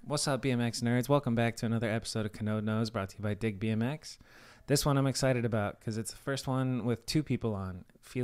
What's up, BMX nerds? Welcome back to another episode of Canode Knows, brought to you by Dig BMX. This one I'm excited about because it's the first one with two people on: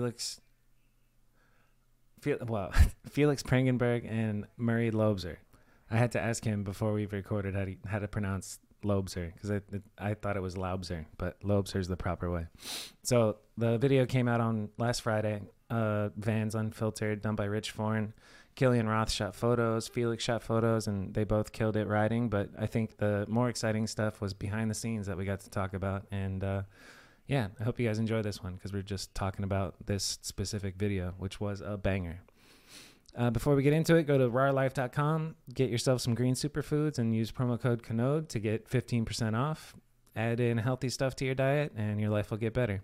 Felix Prangenberg and Murray Lobzer. I had to ask him before we recorded how to pronounce Lobzer because I thought it was Laubzer, but Lobzer is the proper way. So the video came out on last Friday. Vans Unfiltered, done by Rich Forn. Killian Roth shot photos, Felix shot photos, and they both killed it riding. But I think the more exciting stuff was behind the scenes that we got to talk about. And yeah, I hope you guys enjoy this one because we're just talking about this specific video, which was a banger. Before we get into it, go to rawlife.com, get yourself some green superfoods, and use promo code CANODE to get 15% off. Add in healthy stuff to your diet, and your life will get better.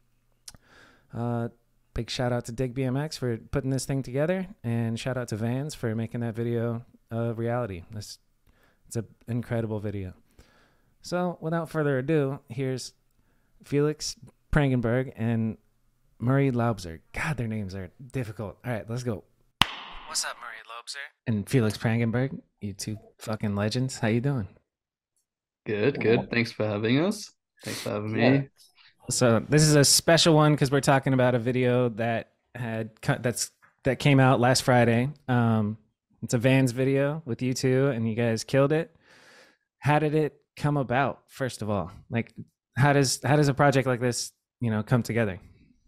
Big shout out to Dig BMX for putting this thing together, and shout out to Vans for making that video a reality. It's an incredible video. So without further ado, here's Felix Prangenberg and Murray Laubzer. God, their names are difficult. All right, let's go. What's up, Murray Laubzer? And Felix Prangenberg, you two fucking legends. How you doing? Good. Thanks for having us. Thanks for having me. So this is a special one because we're talking about a video that came out last Friday. It's a Vans video with you two, and you guys killed it. How did it come about? First of all, like how does a project like this, come together?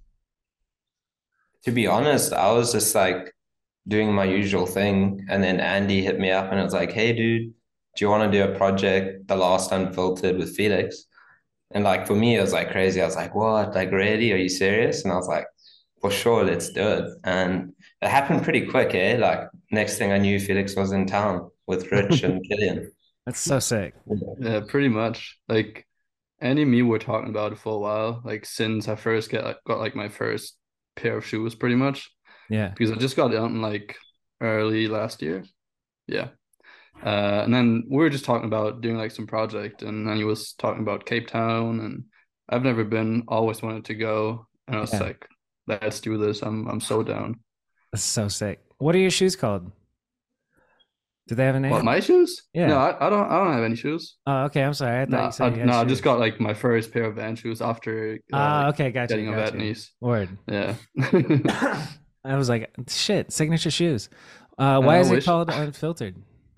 To be honest, I was just like doing my usual thing, and then Andy hit me up and it was like, "Hey, dude, do you want to do a project, The Last Unfiltered with Felix?" And like for me, it was like crazy. I was like, "What? Like, really? Are you serious?" And I was like, "For sure, let's do it." And it happened pretty quick, eh? Like next thing I knew, Felix was in town with Rich and Killian. That's so sick. Yeah, pretty much. Like Andy and me were talking about it for a while, like since I first got like my first pair of shoes, pretty much. Yeah. Because I just got them like early last year. Yeah. And then we were just talking about doing like some project, and then he was talking about Cape Town, and I've never been, always wanted to go, and I was like, let's do this. I'm so down. That's so sick. What are your shoes called? Do they have a name? What, my shoes? Yeah. No, I don't have any shoes. Oh, okay. I'm sorry. I thought you said you had I shoes. just got like my first pair of Van shoes after okay, gotcha. getting a Vatnies. Word. Yeah. I was like, shit, signature shoes. Why is it called Unfiltered?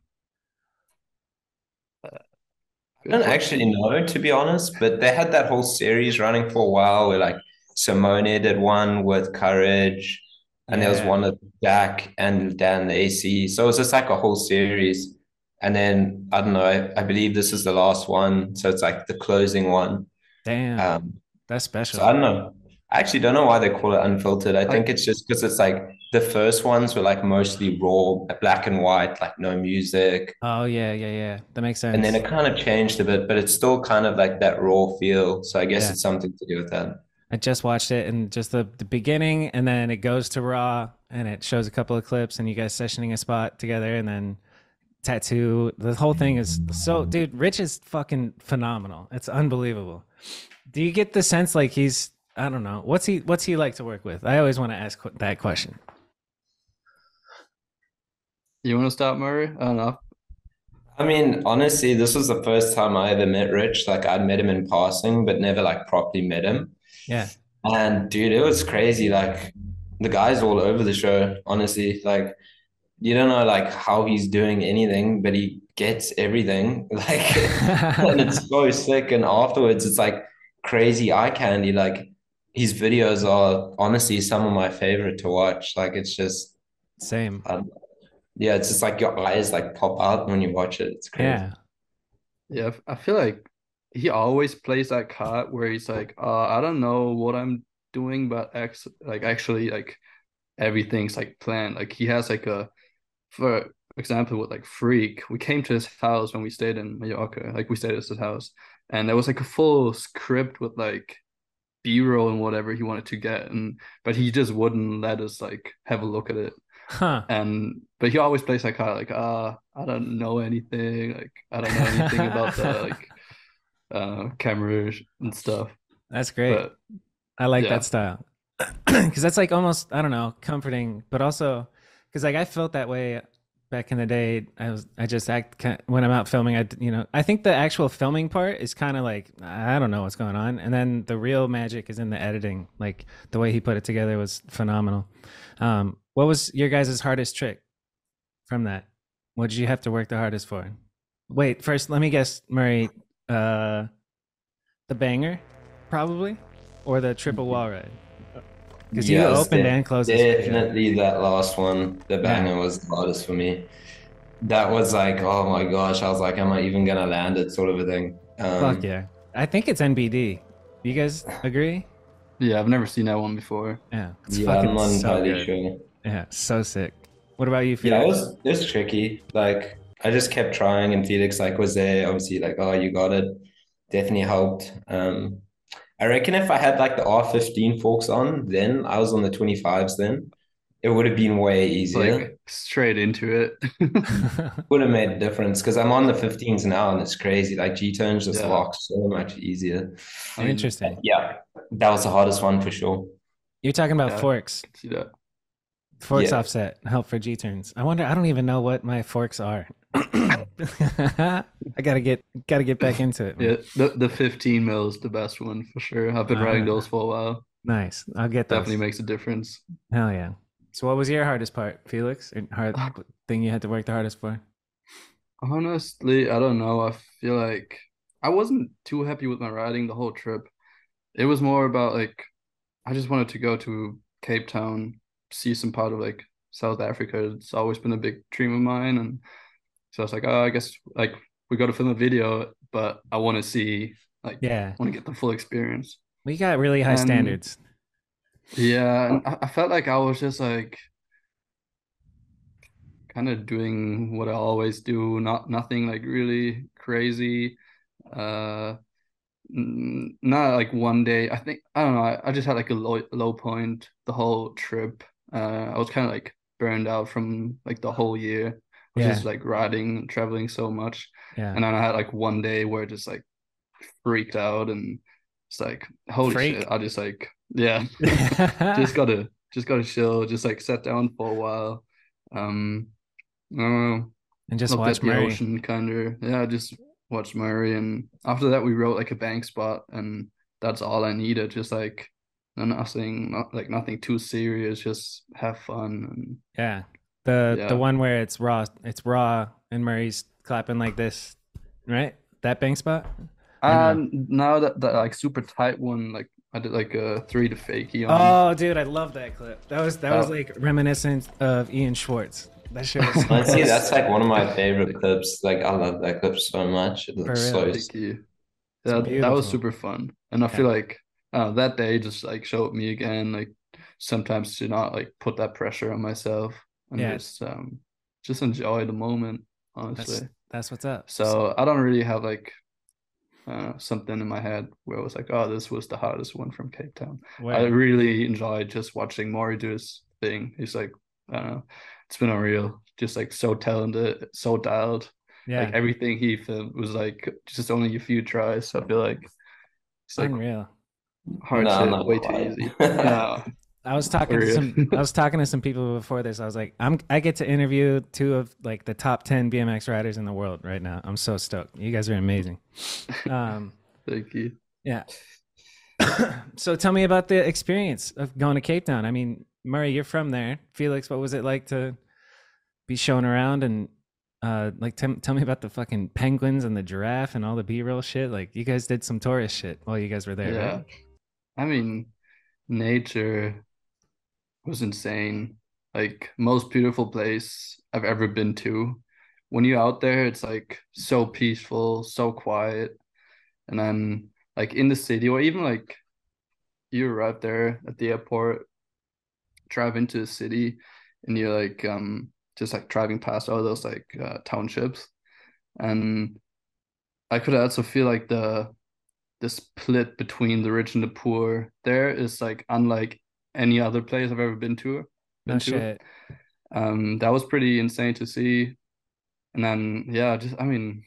I don't actually know, to be honest, but they had that whole series running for a while where like Simone did one with Courage, and there was one with Jack and Dan the AC. So it was just like a whole series. And then I don't know, I believe this is the last one. So it's like the closing one. Damn. That's special. So I don't know. I actually don't know why they call it Unfiltered. I think it's just because it's like the first ones were like mostly raw, black and white, like no music. Oh, yeah. That makes sense. And then it kind of changed a bit, but it's still kind of like that raw feel. So I guess it's something to do with that. I just watched it, and just the beginning, and then it goes to Raw, and it shows a couple of clips, and you guys sessioning a spot together, and then tattoo. The whole thing is so, dude, Rich is fucking phenomenal. It's unbelievable. Do you get the sense like he's, I don't know, what's he like to work with? I always want to ask that question. You want to start, Murray? I don't know. I mean, honestly, this was the first time I ever met Rich. Like I'd met him in passing, but never like properly met him. Yeah. And dude, it was crazy. Like the guy's all over the show, honestly. Like you don't know like how he's doing anything, but he gets everything. Like and it's so sick. And afterwards it's like crazy eye candy. Like his videos are honestly some of my favorite to watch. Like it's just same. Yeah, it's just like your eyes like pop out when you watch it. It's crazy. Yeah, I feel like he always plays that card where he's like, I don't know what I'm doing, but actually like everything's like planned. Like he has like for example, with like Freak, we came to his house when we stayed in Mallorca. Like we stayed at his house, and there was like a full script with like B-roll and whatever he wanted to get, but he just wouldn't let us like have a look at it. Huh. But he always plays like kind of like I don't know anything, like I don't know anything about the like camera and stuff. That's great. But, I like that style because that's like almost, I don't know, comforting, but also because like I felt that way back in the day, I just act when I'm out filming. I think the actual filming part is kind of like I don't know what's going on, and then the real magic is in the editing. Like the way he put it together was phenomenal. What was your guys' hardest trick from that? What did you have to work the hardest for? Wait, first let me guess, Murray. The banger, probably, or the triple wall ride, because you Yes, opened and closed this video. definitely that last one. The banger was the hardest for me. That was like, oh my gosh, I was like, am I even gonna land it, sort of a thing. Fuck yeah. I think it's NBD. You guys agree? Yeah, I've never seen that one before. Yeah. It's Yeah, fucking I'm not so entirely good. sure. Yeah, so sick. What about you, Yeah, Felix? it was tricky. Like I just kept trying, and Felix like was there, obviously like, oh, you got it. Definitely helped. I reckon if I had like the R15 forks on, then I was on the 25s then, it would have been way easier. Like straight into it. Would have made a difference because I'm on the 15s now and it's crazy. Like G-turns just Yeah, lock so much easier. I mean, Interesting. Yeah, that was the hardest one for sure. You're talking about yeah, I forks. can see that. Forks Yeah. offset, help for G turns. I wonder. I don't even know what my forks are. I gotta get back into it, man. Yeah, the 15 mil is the best one for sure. I've been riding Uh, those for a while. nice. I'll get Definitely those. makes a difference. Hell yeah. So, what was your hardest part, Felix? Or hard thing you had to work the hardest for? Honestly, I don't know. I feel like I wasn't too happy with my riding the whole trip. It was more about like I just wanted to go to Cape Town, see some part of like South Africa. It's always been a big dream of mine, and so I was like, oh, I guess like we got to film a video, but I want to see like Yeah. want to get the full experience. We got really high And standards. yeah, and I felt like I was just like kind of doing what I always do, nothing like really crazy. Uh, Not like one day. I think I don't know. I just had like a low point the whole trip. I was kind of like burned out from like the whole year. I was Yeah. just like riding and traveling so much, Yeah. and then I had like one day where I just like freaked out and it's like holy shit. Freak. I just like yeah, just gotta chill. Just like sat down for a while. Um, I don't know, And just looked watch at the Murray. ocean kind of. Yeah, just watched Murray, and after that we wrote like a bank spot, and that's all I needed. Just like nothing, nothing too serious. Just have fun, and Yeah. The yeah. one where it's raw and Murray's clapping like this, right? That bang spot? Or no? And now that like super tight one, like I did like a three to fakie on Oh, dude, I love that clip. That was that. like reminiscent of Ian Schwartz. That shit was Honestly, so that's like one of my favorite Like, clips. Like I love that clip so much. It for looks real. so thank you. It's Yeah, that was beautiful. super fun, and I Yeah. feel like that day just like showed me again like sometimes to not like put that pressure on myself and Yeah. just enjoy the moment, That's honestly. that's what's up. So I don't really have like something in my head where I was like, oh, this was the hardest one from Cape Town. I Word. really enjoyed just watching Maury do his thing. He's like, I don't know, it's been unreal. Just like so talented, so dialed. Like Yeah. everything he filmed was like just only a few tries. So I feel like it's like Unreal. hard no, shit, not way too quite. easy. Yeah. No, I was for talking to real. some I was talking to some people before this. I was like, I get to interview two of like the top 10 BMX riders in the world right now. I'm so stoked. You guys are amazing. Um Thank you. yeah. So tell me about the experience of going to Cape Town. I mean, Murray, you're from there. Felix, what was it like to be shown around and like tell me about the fucking penguins and the giraffe and all the B-roll shit. Like you guys did some tourist shit while you guys were there, right? Yeah. I mean, nature was insane. Like most beautiful place I've ever been to. When you're out there, it's like so peaceful, so quiet. And then like in the city, or even like you arrive there at the airport, drive into the city, and you're like just like driving past all those like townships. And I could also feel like the split between the rich and the poor there is like unlike any other place I've ever No been to. shit. That was pretty insane to see. And then yeah, just I mean,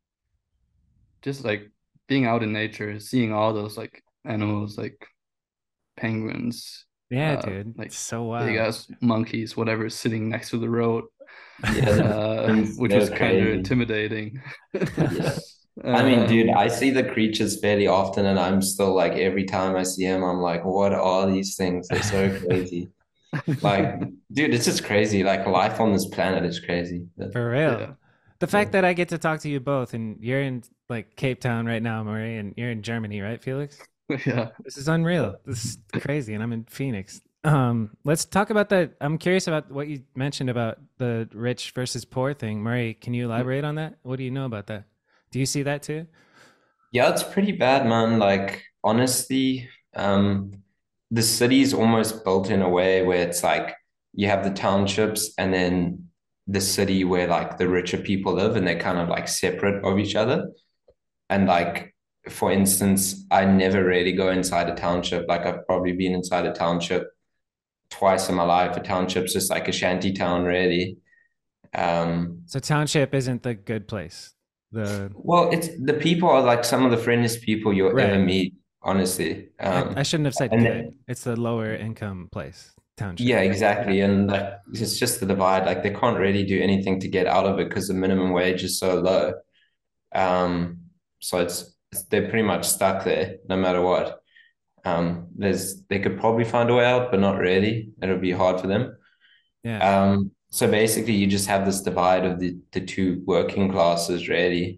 just like being out in nature, seeing all those like animals like penguins, Yeah, dude. like It's so big wild. ass monkeys, whatever, sitting next to the road, Yeah, which was they're kind of crazy. intimidating. Yeah. I mean, dude, Um, I see the creatures fairly often, and I'm still like, every time I see them, I'm like, what are these things? They're so crazy. Like, dude, it's just crazy. Like, life on this planet is crazy. But, For real. yeah, The yeah. fact that I get to talk to you both and you're in like Cape Town right now, Murray, and you're in Germany, right, Felix? yeah. This is unreal. This is crazy, and I'm in Phoenix. Let's talk about that. I'm curious about what you mentioned about the rich versus poor thing. Murray, can you elaborate on that? What do you know about that? Do you see that too? Yeah, it's pretty bad, man. Like, honestly, the city's almost built in a way where it's like you have the townships and then the city where like the richer people live, and they're kind of like separate of each other. And like, for instance, I never really go inside a township. Like, I've probably been inside a township twice in my life. A township's just like a shanty town, really. Um, So township isn't the good place. The well, it's the people are like some of the friendliest people you'll ever right. meet, honestly. I shouldn't have said And good. It's the lower income place. Township. yeah, Yeah. exactly. And like, it's just the divide. Like, they can't really do anything to get out of it because the minimum wage is so low. Um, so they're pretty much stuck there no matter what. They could probably find a way out, but not really. It'll be hard for them. Yeah. So basically, you just have this divide of the two working classes, really.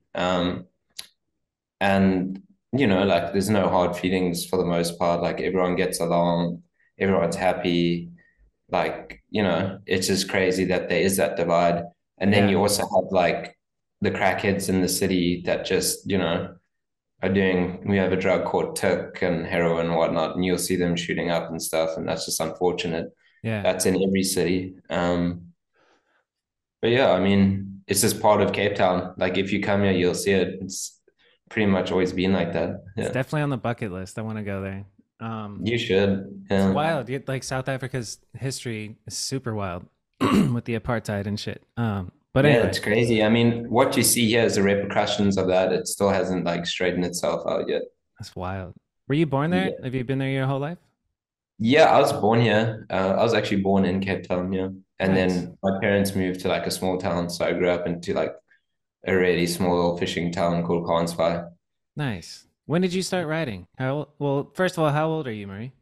And like, there's no hard feelings for the most part. Like, everyone gets along, everyone's happy. Like, it's just crazy that there is that divide. And then Yeah. you also have like the crackheads in the city that just, we have a drug called Turk and heroin and whatnot, and you'll see them shooting up and stuff. And that's just unfortunate. Yeah. That's in every city. But yeah, I mean, it's just part of Cape Town. Like, if you come here, you'll see it. It's pretty much always been like that. It's Yeah. definitely on the bucket list. I want to go there. You should. It's Yeah. wild. Like South Africa's history is super wild with the apartheid and shit. But Yeah, anyway, it's crazy. I mean, what you see here is the repercussions of that. It still hasn't like straightened itself out yet. that's wild. Were you born there? Yeah. Have you been there your whole life? Yeah, I was born here. I was actually born in Cape Town, yeah. And Nice. then my parents moved to like a small town. So I grew up into like a really small fishing town called Konsvai. Nice. When did you start riding? Well, first of all, how old are you, Marie?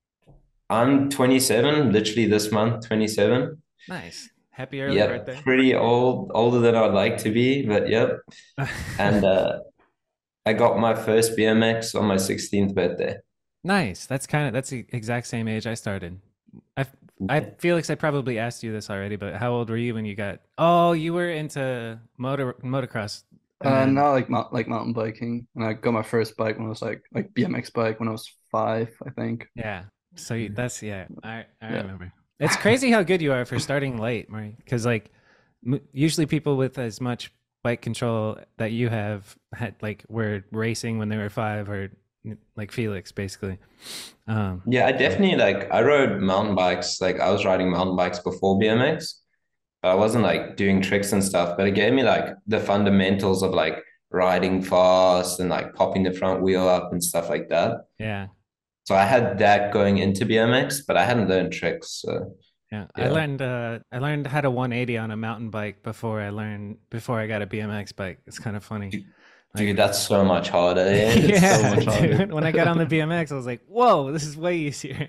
I'm 27, literally this month, 27. Nice. Happy early Yep, birthday. pretty old, older than I'd like to be, but yep. And I got my first BMX on my 16th birthday. Nice. That's the exact same age I started. I I Felix, I probably asked you this already, but how old were you when you got? Oh, you were into motocross, and then Now like mountain biking, and I got my first bike when I was like BMX bike when I was 5, I think. yeah. So that's yeah. I Yeah. remember. It's crazy how good you are for starting late, Murray. Because like usually people with as much bike control that you have had like were racing when they were 5 or like Felix basically. Yeah, I So definitely like I rode mountain bikes. Like, I was riding mountain bikes before BMX. But I wasn't like doing tricks and stuff, but it gave me like the fundamentals of like riding fast and like popping the front wheel up and stuff like that. yeah, So I had that going into BMX, but I hadn't learned tricks. So yeah. yeah. I learned how to 180 on a mountain bike before I got a BMX bike. It's kind of funny. Dude, Like that's so much harder. Yeah. It's so yeah, much harder. dude. When I got on the BMX, I was like, "Whoa, this is way easier."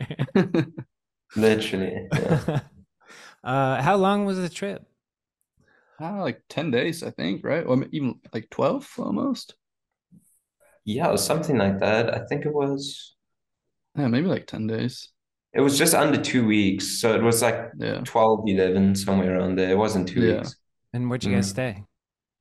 Literally. Yeah. How long was the trip? Like 10 days, I think, right? Or even like 12 almost. Yeah, it was something like that. I think Yeah, maybe like 10 days. it was just under 2 weeks. So it was like Yeah. 12, 11, somewhere around there. It wasn't two Yeah. weeks. And where'd you guys Mm. stay?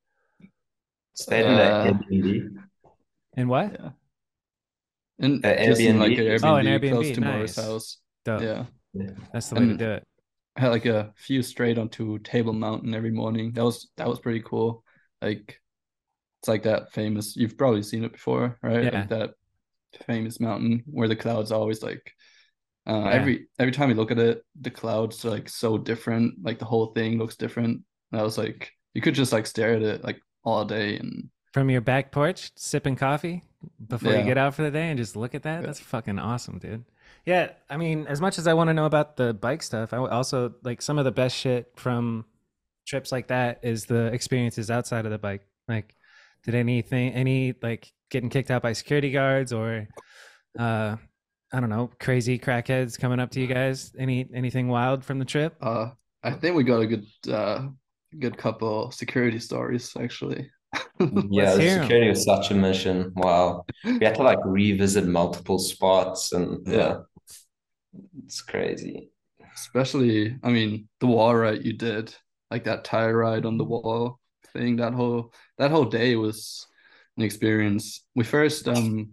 Stayed in the Uh, Airbnb. And what? yeah. And just in like an Airbnb. Oh, an Airbnb close Airbnb. to Mora's Nice. house. Dope. Yeah. Yeah. That's the way to And do it. I had like a few straight onto Table Mountain every morning. That was pretty cool. Like it's like that famous, you've probably seen it before, right? Yeah. Like that famous mountain where the clouds are always like Yeah. every time you look at it, the clouds are like so different. Like the whole thing looks different. And I was like, you could just like stare at it like all day and From your back porch, sipping coffee before you yeah. get out for the day and just look at that. Yeah. That's fucking awesome, dude. Yeah, I mean, as much as I want to know about the bike stuff, also like some of the best shit from trips like that is the experiences outside of the bike. Like, did any like getting kicked out by security guards or, uh, I don't know, crazy crackheads coming up to you guys? Anything wild from the trip? I think we got a good couple security stories actually. Let's Yeah, the hear them. security was such a mission. Wow. We had to like revisit multiple spots and Yeah, yeah, it's crazy. especially I mean the wall ride you did, like that tire ride on the wall thing. That whole day was an experience. We first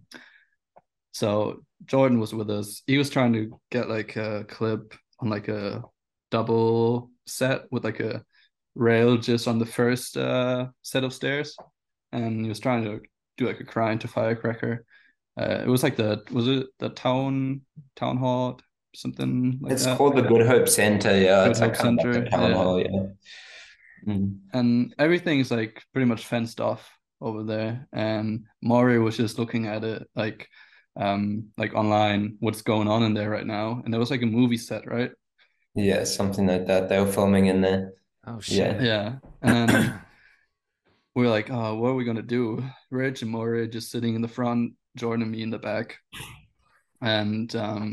so Jordan was with us. He was trying to get like a clip on like a double set with like a rail just on the first set of stairs, and he was trying to do like a cry into firecracker. It was like was it the town hall, something like It's that? called the Good Hope Center. Yeah, Good it's like Hope kind of like Center. a town Yeah. hall. Yeah. Mm. And everything's like pretty much fenced off over there. And Maury was just looking at it like online, what's going on in there right now. And there was like a movie set, right? Yeah, something like that. They were filming in there. Oh Yeah. shit. Yeah. And then we were like, oh, what are we gonna do? Reg and Maury just sitting in the front, Jordan and me in the back. And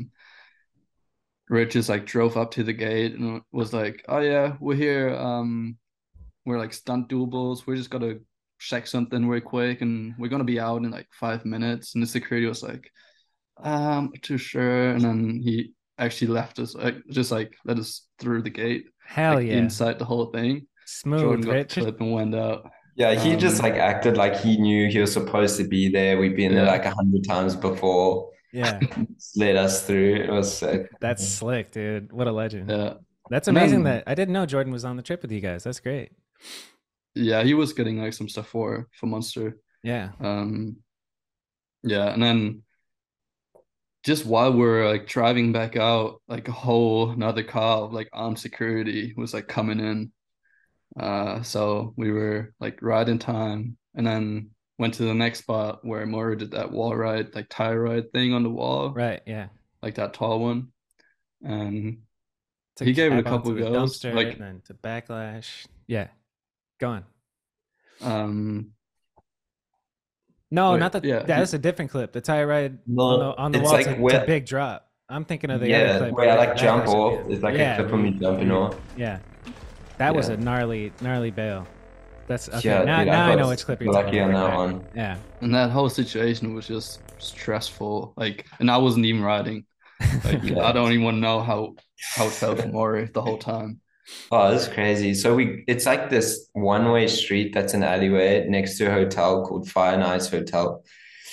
Reg just like drove up to the gate and was like, oh yeah, we're here. We're like stunt doubles. We're just gotta check something real quick, and we're gonna be out in like 5 minutes. And the security was like, not too sure. And then he actually left us, like just like let us through the gate, Hell like yeah. inside the whole thing. Jordan Smooth, got the Rich. clip and went out. Yeah, he just Um, like acted like he knew he was supposed to be there. We've been there yeah, like 100 times before. Yeah. Just let us through. It was sick. That's slick, dude. What a legend. yeah. That's And amazing then that I didn't know Jordan was on the trip with you guys. That's great. yeah, he was getting like some stuff for Monster. Yeah. Um, yeah, and then just while we're like driving back out, like a whole another car of like armed security was like coming in. So we were like right in time, and then went to the next spot where Mora did that wall ride, like tire ride thing on the wall, Right. Yeah. like that tall one. And To he gave it a cab couple onto the goes. dumpster Like and then to backlash. Yeah. Go on. um No, wait, not that. yeah, That's a different clip. The tire ride on the No, it's wall like to where, big drop. I'm thinking of the other yeah, clip where where you I got like the jump backlash at the off. end. It's like a Yeah. clip of me jumping off. Yeah. That was Yeah. a gnarly bail. That's okay. Yeah, Now, dude, now I I know got which clip you're talking lucky on about. that Right. one. Yeah. and that whole situation was just stressful. Like, and I wasn't even riding. Like, Yeah. I don't even know how it felt for Maury the whole time. Oh, that's crazy. So it's like this one-way street that's an alleyway next to a hotel called Fire and Ice Hotel.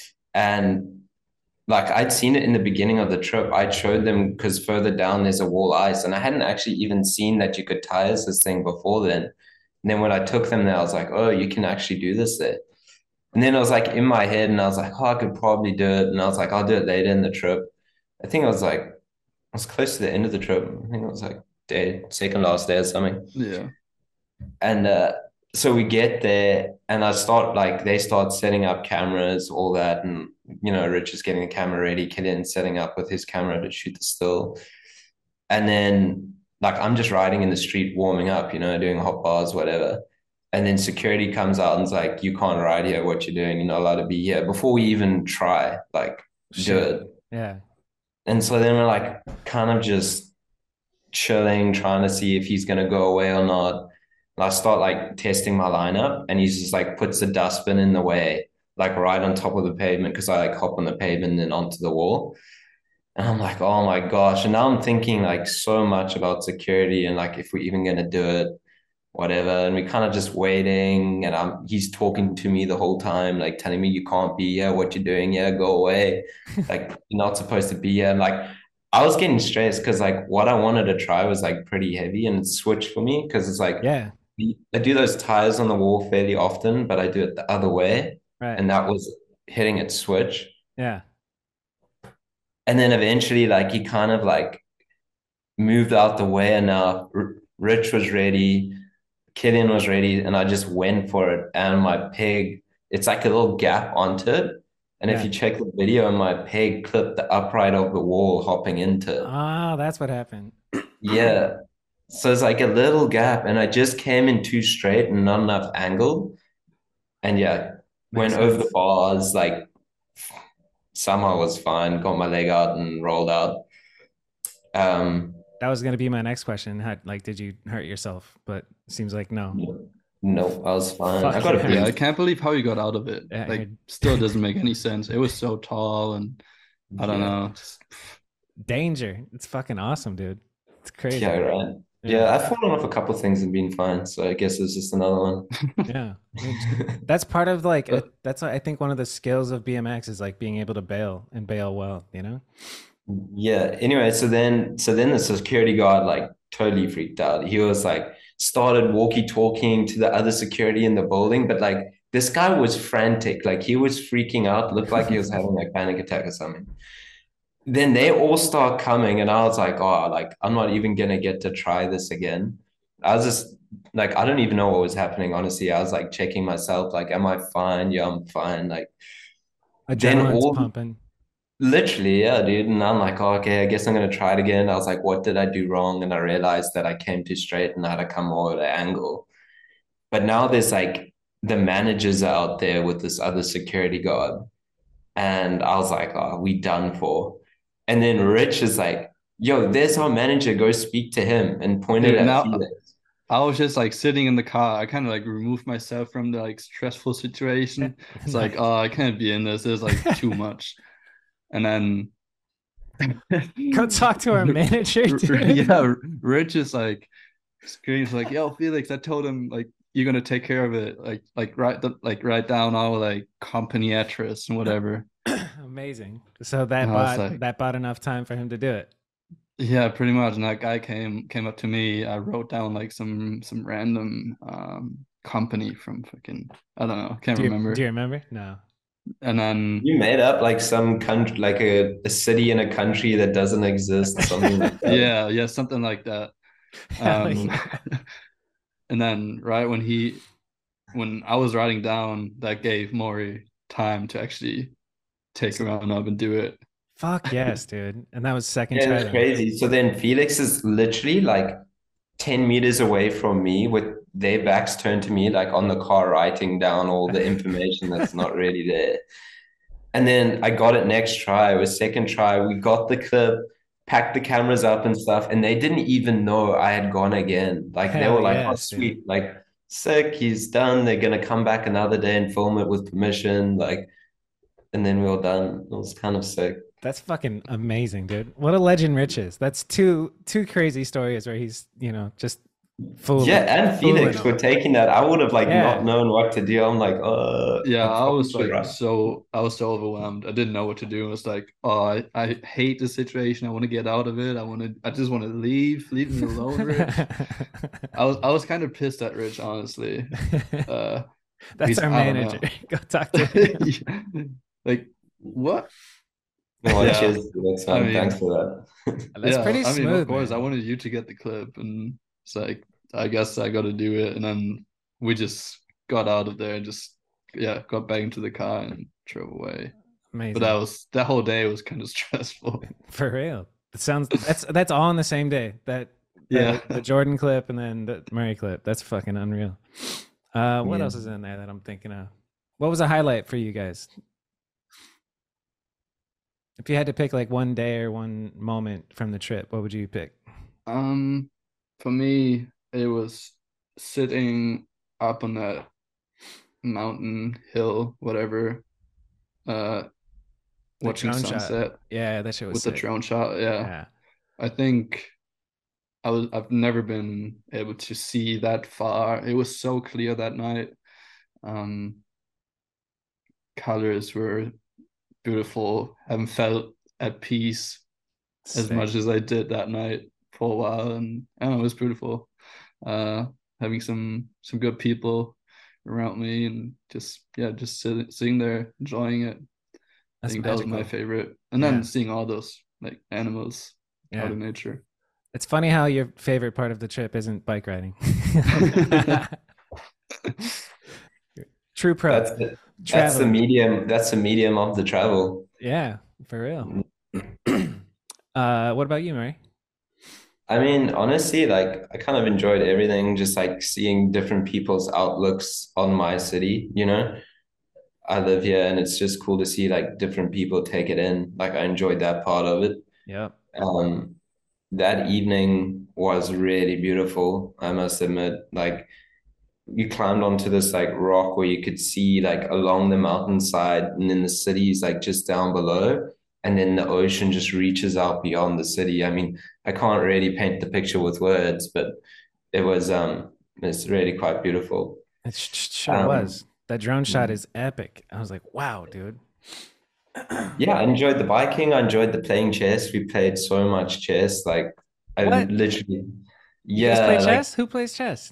And like I'd seen it in the beginning of the trip. I'd showed them because further down there's a wall ice, and I hadn't actually even seen that you could tires this thing before then. And then when I took them there, I was like, oh, you can actually do this there. And then I was like in my head, and I was like, oh, I could probably do it. And I was like, I'll do it later in the trip. I think I was close to the end of the trip. I think it was like second last day or something. Yeah. And so we get there, and they start setting up cameras, all that. And, Rich is getting the camera ready, Killian setting up with his camera to shoot the still. And then, like, I'm just riding in the street, warming up, doing hot bars, whatever. And then security comes out and is like, you can't ride here. What you're doing, you're not allowed to be here before we even try, like, do Shit. it. Yeah. And so then we're like, kind of just chilling, trying to see if he's going to go away or not. And I start like testing my lineup, and he's just like puts the dustbin in the way, like right on top of the pavement, because I like hop on the pavement and then onto the wall. And I'm like, oh my gosh. And now I'm thinking like so much about security and like if we're even gonna do it, whatever. And we kind of just waiting, and he's talking to me the whole time, like telling me you can't be here, what you're doing here, go away. Like you're not supposed to be here. And like I was getting stressed because like what I wanted to try was like pretty heavy and switch for me because it's like Yeah. I do those tires on the wall fairly often, but I do it the other way. Right. And that was hitting it switch. Yeah. And then eventually, like, he kind of like moved out the way, and now Rich was ready, Killian was ready, and I just went for it. And my pig, it's like a little gap onto it. And if Yeah. you check the video, my peg clipped the upright of the wall hopping into it. Ah, that's what happened. Yeah. So it's like a little gap, and I just came in too straight and not enough angle. And yeah, went Makes over the sense. bars, like somehow was fine, got my leg out and rolled out. Um, That was gonna be my next question. How, like, did you hurt yourself? But seems like no. no, I was fine. I Fuck got a yeah. Yeah, I bruise. can't believe how he got out of it. Yeah, Like, still doesn't make any sense. It was so tall, and I don't Yeah. know. danger. It's fucking awesome, dude. It's crazy. Yeah, right. Yeah, I've fallen off a couple of things and been fine. So I guess it's just another one. Yeah. I mean, that's part of like But that's I think one of the skills of BMX is like being able to bail and bail well, you know? Yeah. Anyway, so then the security guard like totally freaked out. He was like started walkie-talking to the other security in the building, but like this guy was frantic. Like he was freaking out, looked like he was having a panic attack or something. Then they all start coming, and I was like, oh, like I'm not even gonna get to try this again. I was just like, I don't even know what was happening, honestly. I was like checking myself, like, am I fine? Yeah, I'm fine. Like then Adrenaline's all pumping. literally, yeah, dude. And I'm like, oh, okay, I guess I'm gonna try it again. I was like, what did I do wrong? And I realized that I came too straight and I had to come more at an angle. But now there's like the managers are out there with this other security guard. And I was like, oh, we done for. And then Rich is like, yo, there's our manager. Go speak to him, and pointed dude, at now Felix. I was just like sitting in the car. I kind of like removed myself from the like stressful situation. It's like, Nice. oh, I can't be in this. It's like too much. And then Go talk to our manager, dude. yeah, Rich is like screams like, "Yo, Felix, I told him like you're gonna take care of it. Write down our like company address and whatever." Amazing. So And I was like, that bought enough time for him to do it. yeah, pretty much. And that guy came up to me. I wrote down like some random company from fucking I don't know, can't Do remember. you remember? No. And then You made up like some country, like a city in a country that doesn't exist, something like that. yeah, something like that. Hell Um, yeah. and then right when I was writing down, that gave Maury time to actually take around up and do it. Fuck yes, dude. And that was second Yeah, try it's then. crazy. So then Felix is literally like 10 meters away from me with their backs turned to me, like on the car, writing down all the information that's not really there. And then I got it next try. It was second try. We got the clip, packed the cameras up and stuff, and they didn't even know I had gone again. Like they Hell were like, "Oh, yes, dude. sweet, like sick, he's done. They're gonna come back another day and film it with permission." Like, and then we were done. It was kind of sick. That's fucking amazing, dude. What a legend Rich is. That's two crazy stories where he's, you know, just Yeah, and fooling Felix for them. taking that. I would have like not Yeah. known what to do. I'm like, Yeah, I probably should run. I was so overwhelmed. I didn't know what to do. I was like, oh, I hate the situation. I want to get out of it. I just want to leave. Leave me alone, Rich. I was kind of pissed at Rich, honestly. Uh, That's because our I don't manager. know. Go talk to him. Like what? No, Yeah, cheers, Felix, I man. mean, Thanks for that. That's yeah, pretty I mean, of smooth, course, I man. wanted you to get the clip, and it's like, I guess I got to do it. And then we just got out of there and just, yeah, got back into the car and drove away. But Amazing. that whole day was kind of stressful. For real. It sounds that's all on the same day. That Yeah. the Jordan clip and then the Murray clip. That's fucking unreal. What Yeah. else is in there that I'm thinking of? What was a highlight for you guys? If you had to pick like one day or one moment from the trip, what would you pick? For me, it was sitting up on that mountain hill, whatever, uh, The watching drone shot. sunset Yeah, that shit was with the sick. drone shot. Yeah. Yeah. I think I've never been able to see that far. It was so clear that night. Um, colors were beautiful. Haven't felt at peace as Sick. much as I did that night for a while, and it was beautiful. Having some good people around me, and just sitting there enjoying it. I That's think that was my magical. favorite. And Yeah. then seeing all those like animals out Yeah. in nature. It's funny how your favorite part of the trip isn't bike riding. True pro. That's it. Traveling. That's the medium of the travel. Yeah, for real. What about you, Mary? I mean, honestly, like I kind of enjoyed everything, just like seeing different people's outlooks on my city, you know. I live here and it's just cool to see like different people take it in. Like I enjoyed that part of it. Yep. Um, that evening was really beautiful, I must admit. Like you climbed onto this like rock where you could see like along the mountainside and then the city's like just down below and then the ocean just reaches out beyond the city. I mean, I can't really paint the picture with words, but it was it's really quite beautiful. It sure Um was. That drone shot is epic. I was like, wow, dude. yeah, I enjoyed the biking, I enjoyed the playing chess. We played so much chess. Like I What? literally You guys play yeah, like chess? Who plays chess?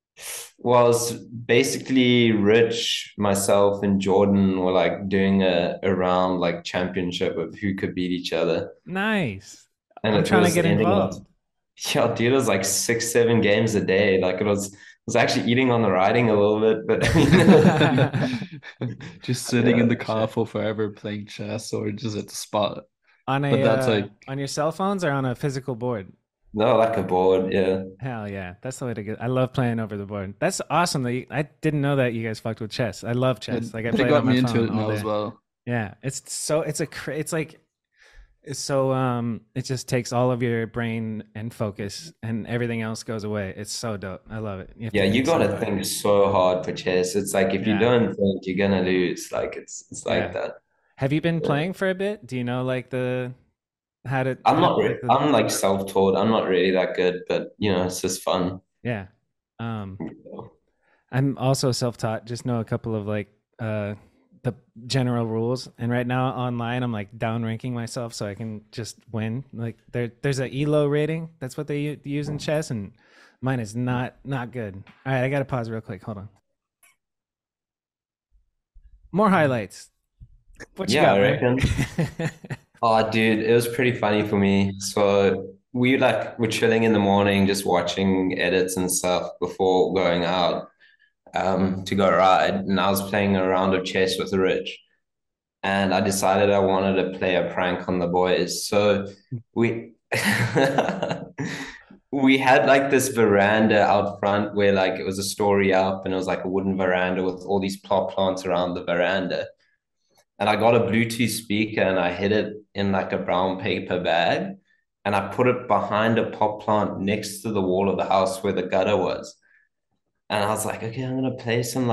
was basically Rich, myself, and Jordan were like doing a round like championship of who could beat each other. Nice. And I'm it trying to was get ending up, involved. yeah, dude, it was like 6, 7 games a day. Like it was actually eating on the riding a little bit, but I mean, Just sitting yeah, in the for car sure. for forever playing chess or just at the spot. On But a that's like, on your cell phones or on a physical board? No, like a board, yeah. Hell yeah, that's the way to get. I love playing over the board. That's awesome. I didn't know that you guys fucked with chess. I love chess. and Like I they play it on got my me into phone it all now as day. well. Yeah, it's like it's so it just takes all of your brain and focus and everything else goes away. It's so dope. I love it. You have to Yeah, you think so gotta hard. think so hard for chess. It's like if you Yeah, don't think, you're gonna lose. Like it's like yeah. that. Have you been Yeah. playing for a bit? Do you know like the I'm how not like re the I'm like self-taught. I'm not really that good, but you know, it's just fun. yeah. Um, I'm also self-taught. Just know a couple of like the general rules. And right now online, I'm like downranking myself so I can just win. Like there's a elo rating. That's what they use in chess, and mine is not good. All right, I gotta pause real quick. Hold on. More highlights. What you Yeah, got, I Mary? reckon. Oh, dude, it was pretty funny for me. So we like were chilling in the morning, just watching edits and stuff before going out to go ride. And I was playing a round of chess with Rich, and I decided I wanted to play a prank on the boys. So we we had like this veranda out front where like it was a story up, and it was like a wooden veranda with all these plot plants around the veranda. And I got a Bluetooth speaker and I hid it in like a brown paper bag and I put it behind a pot plant next to the wall of the house where the gutter was. And I was like, okay, I'm gonna play some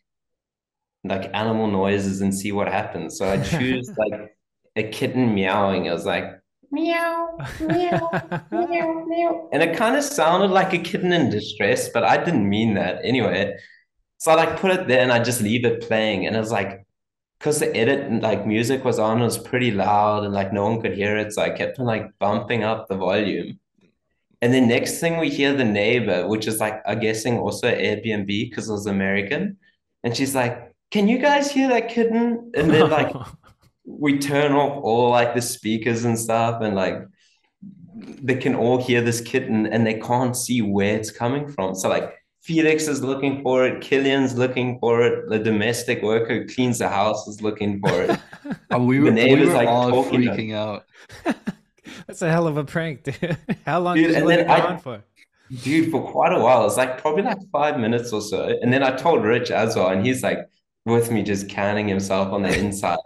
like animal noises and see what happens. So I choose like a kitten meowing. I was like, meow, meow, meow, meow. And it kind of sounded like a kitten in distress, but I didn't mean that anyway. So I like put it there and I just leave it playing. And it was like because the edit and like music was on, it was pretty loud and like no one could hear it. So I kept on like bumping up the volume. And then next thing we hear the neighbor, which is like, I'm guessing also Airbnb because it was American. And she's like, can you guys hear that kitten? And then like we turn off all like the speakers and stuff and like they can all hear this kitten and they can't see where it's coming from. So like Felix is looking for it, Killian's looking for it, the domestic worker who cleans the house is looking for it. And we The were we neighbor's were like all talking to freaking out. That's a hell of a prank, dude. How long dude, did you and let then it go on for? dude, for quite a while, it's like probably like 5 minutes or so. And then I told Rich as well, and he's like with me just canning himself on the inside.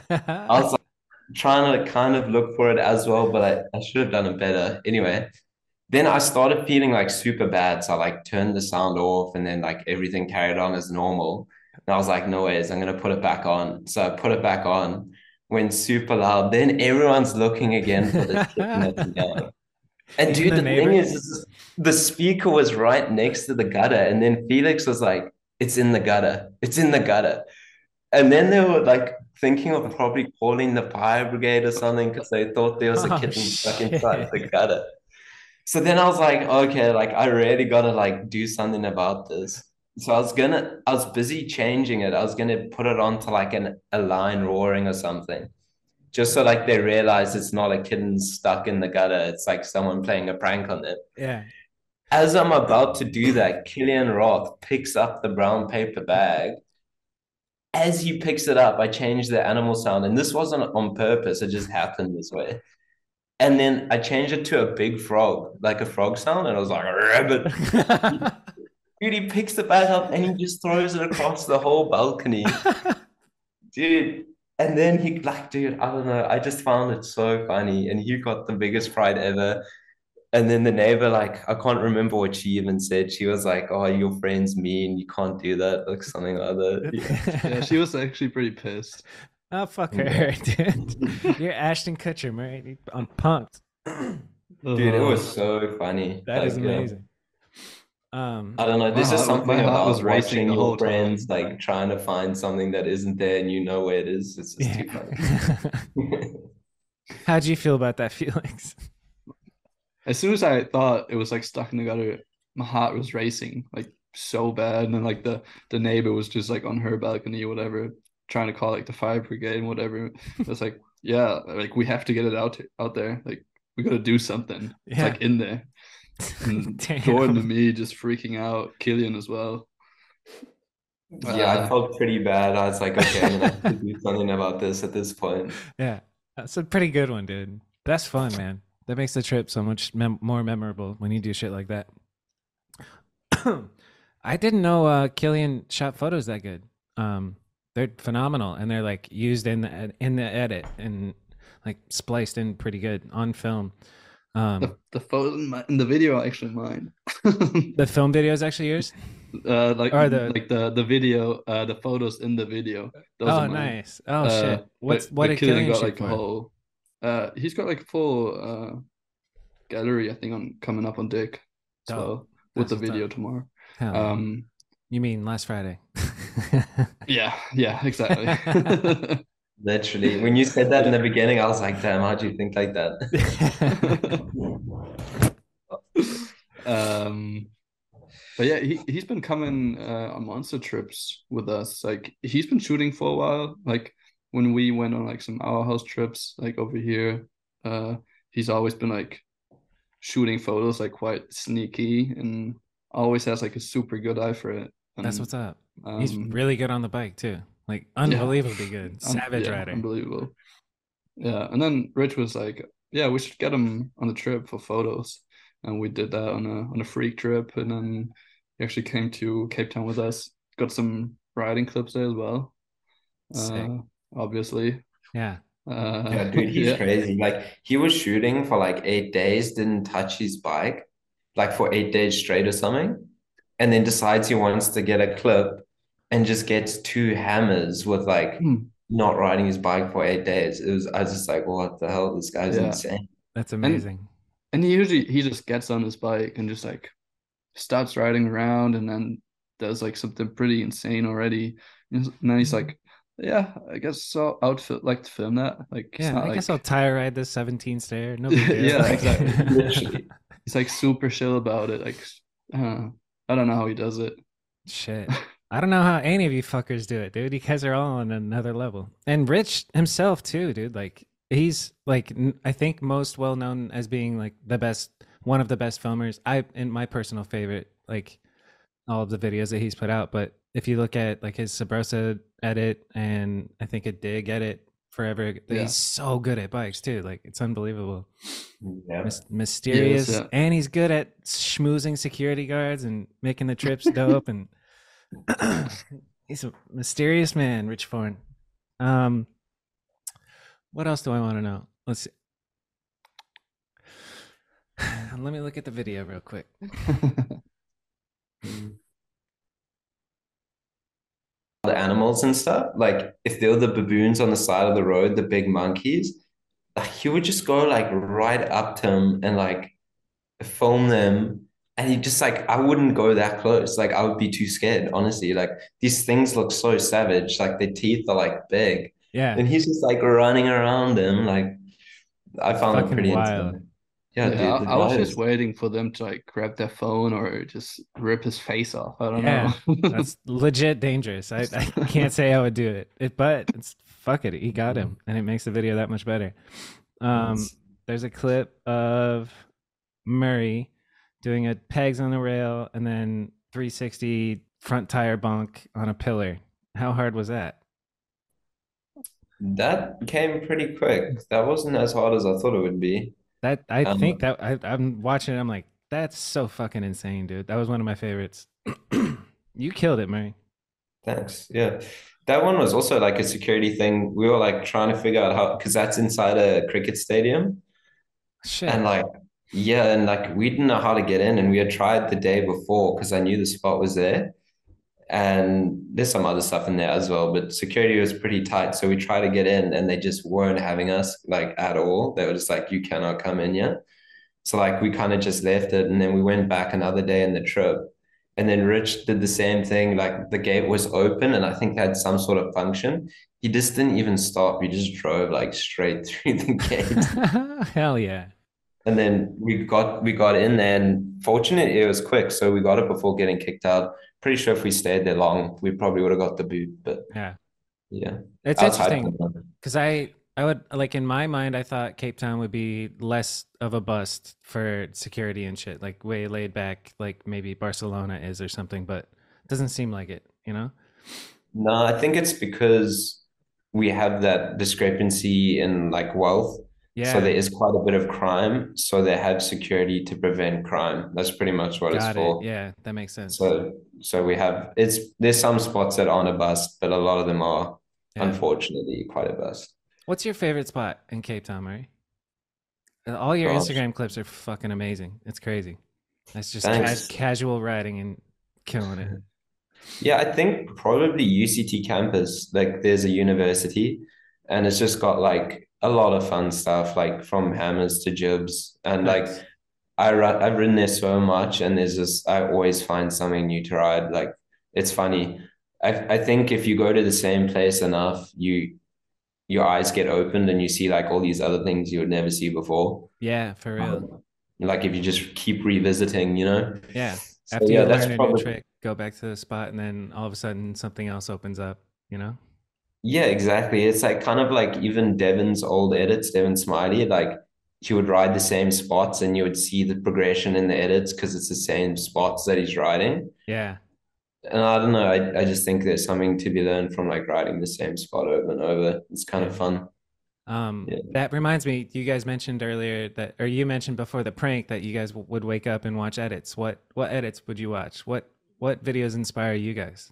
I was like trying to kind of look for it as well, but I should have done it better. Anyway, then I started feeling like super bad. So I like turned the sound off and then like everything carried on as normal. And I was like, no ways, I'm gonna put it back on. So I put it back on, went super loud. Then everyone's looking again for this kitten that's meowing. And Even dude, the the thing neighbors? is the speaker was right next to the gutter. And then Felix was like, it's in the gutter. It's in the gutter. And then they were like thinking of probably calling the fire brigade or something because they thought there was a Oh kitten stuck inside the shit. gutter. So then I was like, okay, like I really gotta like do something about this. So I was busy changing it. I was gonna put it onto like a line roaring or something, just so like they realize it's not a kitten stuck in the gutter. It's like someone playing a prank on them. Yeah. As I'm about to do that, Killian Roth picks up the brown paper bag as he picks it up, I changed the animal sound, and this wasn't on purpose. It just happened this way. And then I changed it to a big frog, like a frog sound, and I was like, a rabbit. Dude, he picks it back up and he just throws it across the whole balcony. Dude. And then he like, dude, I don't know. I just found it so funny. And he got the biggest fright ever. And then the neighbor, like, I can't remember what she even said. She was like, "Oh, your friend's mean. You can't do that," like something like that. Yeah, she was actually pretty pissed. Oh, fuck her, dude. You're Ashton Kutcher, man. I'm pumped. Dude, it was so funny. That is Like, amazing. I don't know. There's just something my heart about was racing watching the whole your friends time. like trying to find something that isn't there and you know where it is. It's just too funny. How'd you feel about that, Felix? As soon as I thought it was like stuck in the gutter, my heart was racing like so bad. And then like the neighbor was just like on her balcony or whatever, trying to call like the fire brigade and whatever. It's like, yeah, like we have to get it out there. Like we gotta do something. It's like in there. And Jordan and me just freaking out, Killian as well. Yeah, I felt pretty bad. I was like, okay, I'm gonna have to do something about this at this point. Yeah, that's a pretty good one, dude. That's fun, man. That makes the trip so much more memorable when you do shit like that. I didn't know Killian shot photos that good. They're phenomenal, and they're like used in the edit and like spliced in pretty good on film. The photo in the video are actually mine. The film video is actually yours. Like the video, the photos in the video. Those are mine. Nice. Oh shit. What did Killian Killian got shoot like for? a whole. He's got like a full gallery. I think on coming up on Dick as well with the video tomorrow. You mean last Friday? yeah, exactly. Literally, when you said that in the beginning, I was like, "Damn, how'd you think like that?" But yeah, he's been coming on monster trips with us. Like he's been shooting for a while. Like when we went on like some Our House trips, like over here, he's always been like shooting photos, like quite sneaky, and always has like a super good eye for it. And, that's what's up. He's really good on the bike too. Like unbelievably good. Savage rider. Unbelievable. Yeah. And then Rich was like, yeah, we should get him on the trip for photos. And we did that on a freak trip. And then he actually came to Cape Town with us. Got some riding clips there as well. Obviously. Yeah. Yeah, dude, he's crazy. Like he was shooting for like 8 days, didn't touch his bike, like for 8 days straight or something, and then decides he wants to get a clip and just gets 2 hammers with like not riding his bike for 8 days. I was just like, what the hell? This guy's insane. That's amazing. And he just gets on his bike and just like starts riding around and then does like something pretty insane already. And then he's like, yeah, I guess I'll like to film that. Like, yeah, I guess I'll tire ride this 17 stair. No big deal. Yeah, exactly. He's like super chill about it. Like, I don't know how he does it. Shit. I don't know how any of you fuckers do it, dude. You guys are all on another level. And Rich himself too, dude. Like he's like, I think most well known as being like one of the best filmers. In my personal favorite, like all of the videos that he's put out. But if you look at like his Sabrosa edit and I think a Dig edit forever, he's so good at bikes too. Like it's unbelievable. Yeah. Mysterious, and he's good at schmoozing security guards and making the trips dope. And he's a mysterious man, Rich Forn. What else do I want to know? Let's see. Let me look at the video real quick. The animals and stuff, like if they were the baboons on the side of the road, the big monkeys, like he would just go like right up to them and like film them. And he just like, I wouldn't go that close. Like I would be too scared, honestly. Like these things look so savage. Like their teeth are like big. Yeah. And he's just like running around them. Like I found it pretty wild. insane. Yeah, dude, I was just waiting for them to like grab their phone or just rip his face off. I don't know. That's legit dangerous. I can't say I would do it, but fuck it. He got him, and it makes the video that much better. There's a clip of Murray doing a pegs on the rail and then 360 front tire bonk on a pillar. How hard was that? That came pretty quick. That wasn't as hard as I thought it would be. That I think Um, that I'm watching it. I'm like, that's so fucking insane, dude. That was one of my favorites. You killed it, Murray. Thanks. Yeah. That one was also like a security thing. We were like trying to figure out how, because that's inside a cricket stadium. Shit. And like, yeah, and like we didn't know how to get in. And we had tried the day before because I knew the spot was there. And there's some other stuff in there as well, but security was pretty tight. So we tried to get in and they just weren't having us like at all. They were just like, you cannot come in yet. So like we kind of just left it and then we went back another day in the trip. And then Rich did the same thing. Like the gate was open and I think they had some sort of function. He just didn't even stop. He just drove like straight through the gate. Hell yeah. And then we got in there and fortunately it was quick. So we got it before getting kicked out. Pretty sure if we stayed there long, we probably would have got the boot. But Yeah. yeah, It's outside of interesting the because I would like in my mind I thought Cape Town would be less of a bust for security and shit, like way laid back, like maybe Barcelona is or something, but it doesn't seem like it, you know? No, I think it's because we have that discrepancy in like wealth. So Yeah, there is quite a bit of crime. So they have security to prevent crime. That's pretty much what it's got it. for. Yeah, that makes sense. So we have there's some spots that aren't a bust, but a lot of them are Yeah. unfortunately quite a bust. What's your favorite spot in Cape Town, Murray? All your Gosh, Instagram clips are fucking amazing. It's crazy. It's just thanks. casual riding and killing it. Yeah, I think probably UCT campus, like there's a university and it's just got like a lot of fun stuff, like from hammers to jibs. And like Nice. I've ridden there so much and there's just I always find something new to ride. Like it's funny. I think if you go to the same place enough, your eyes get opened and you see like all these other things you would never see before. Yeah, for real. Like if you just keep revisiting, you know? Yeah. So After yeah, you that's learn a new probably trick, go back to the spot and then all of a sudden something else opens up, you know? yeah, exactly. It's like kind of like even Devon's old edits, Devon Smiley, like he would ride the same spots and you would see the progression in the edits because it's the same spots that he's riding. Yeah. And I don't know, I just think there's something to be learned from like riding the same spot over and over. It's kind of Yeah. fun. Yeah. That reminds me, you guys mentioned earlier that, or you mentioned before the prank that you guys would wake up and watch edits. What edits would you watch? What videos inspire you guys?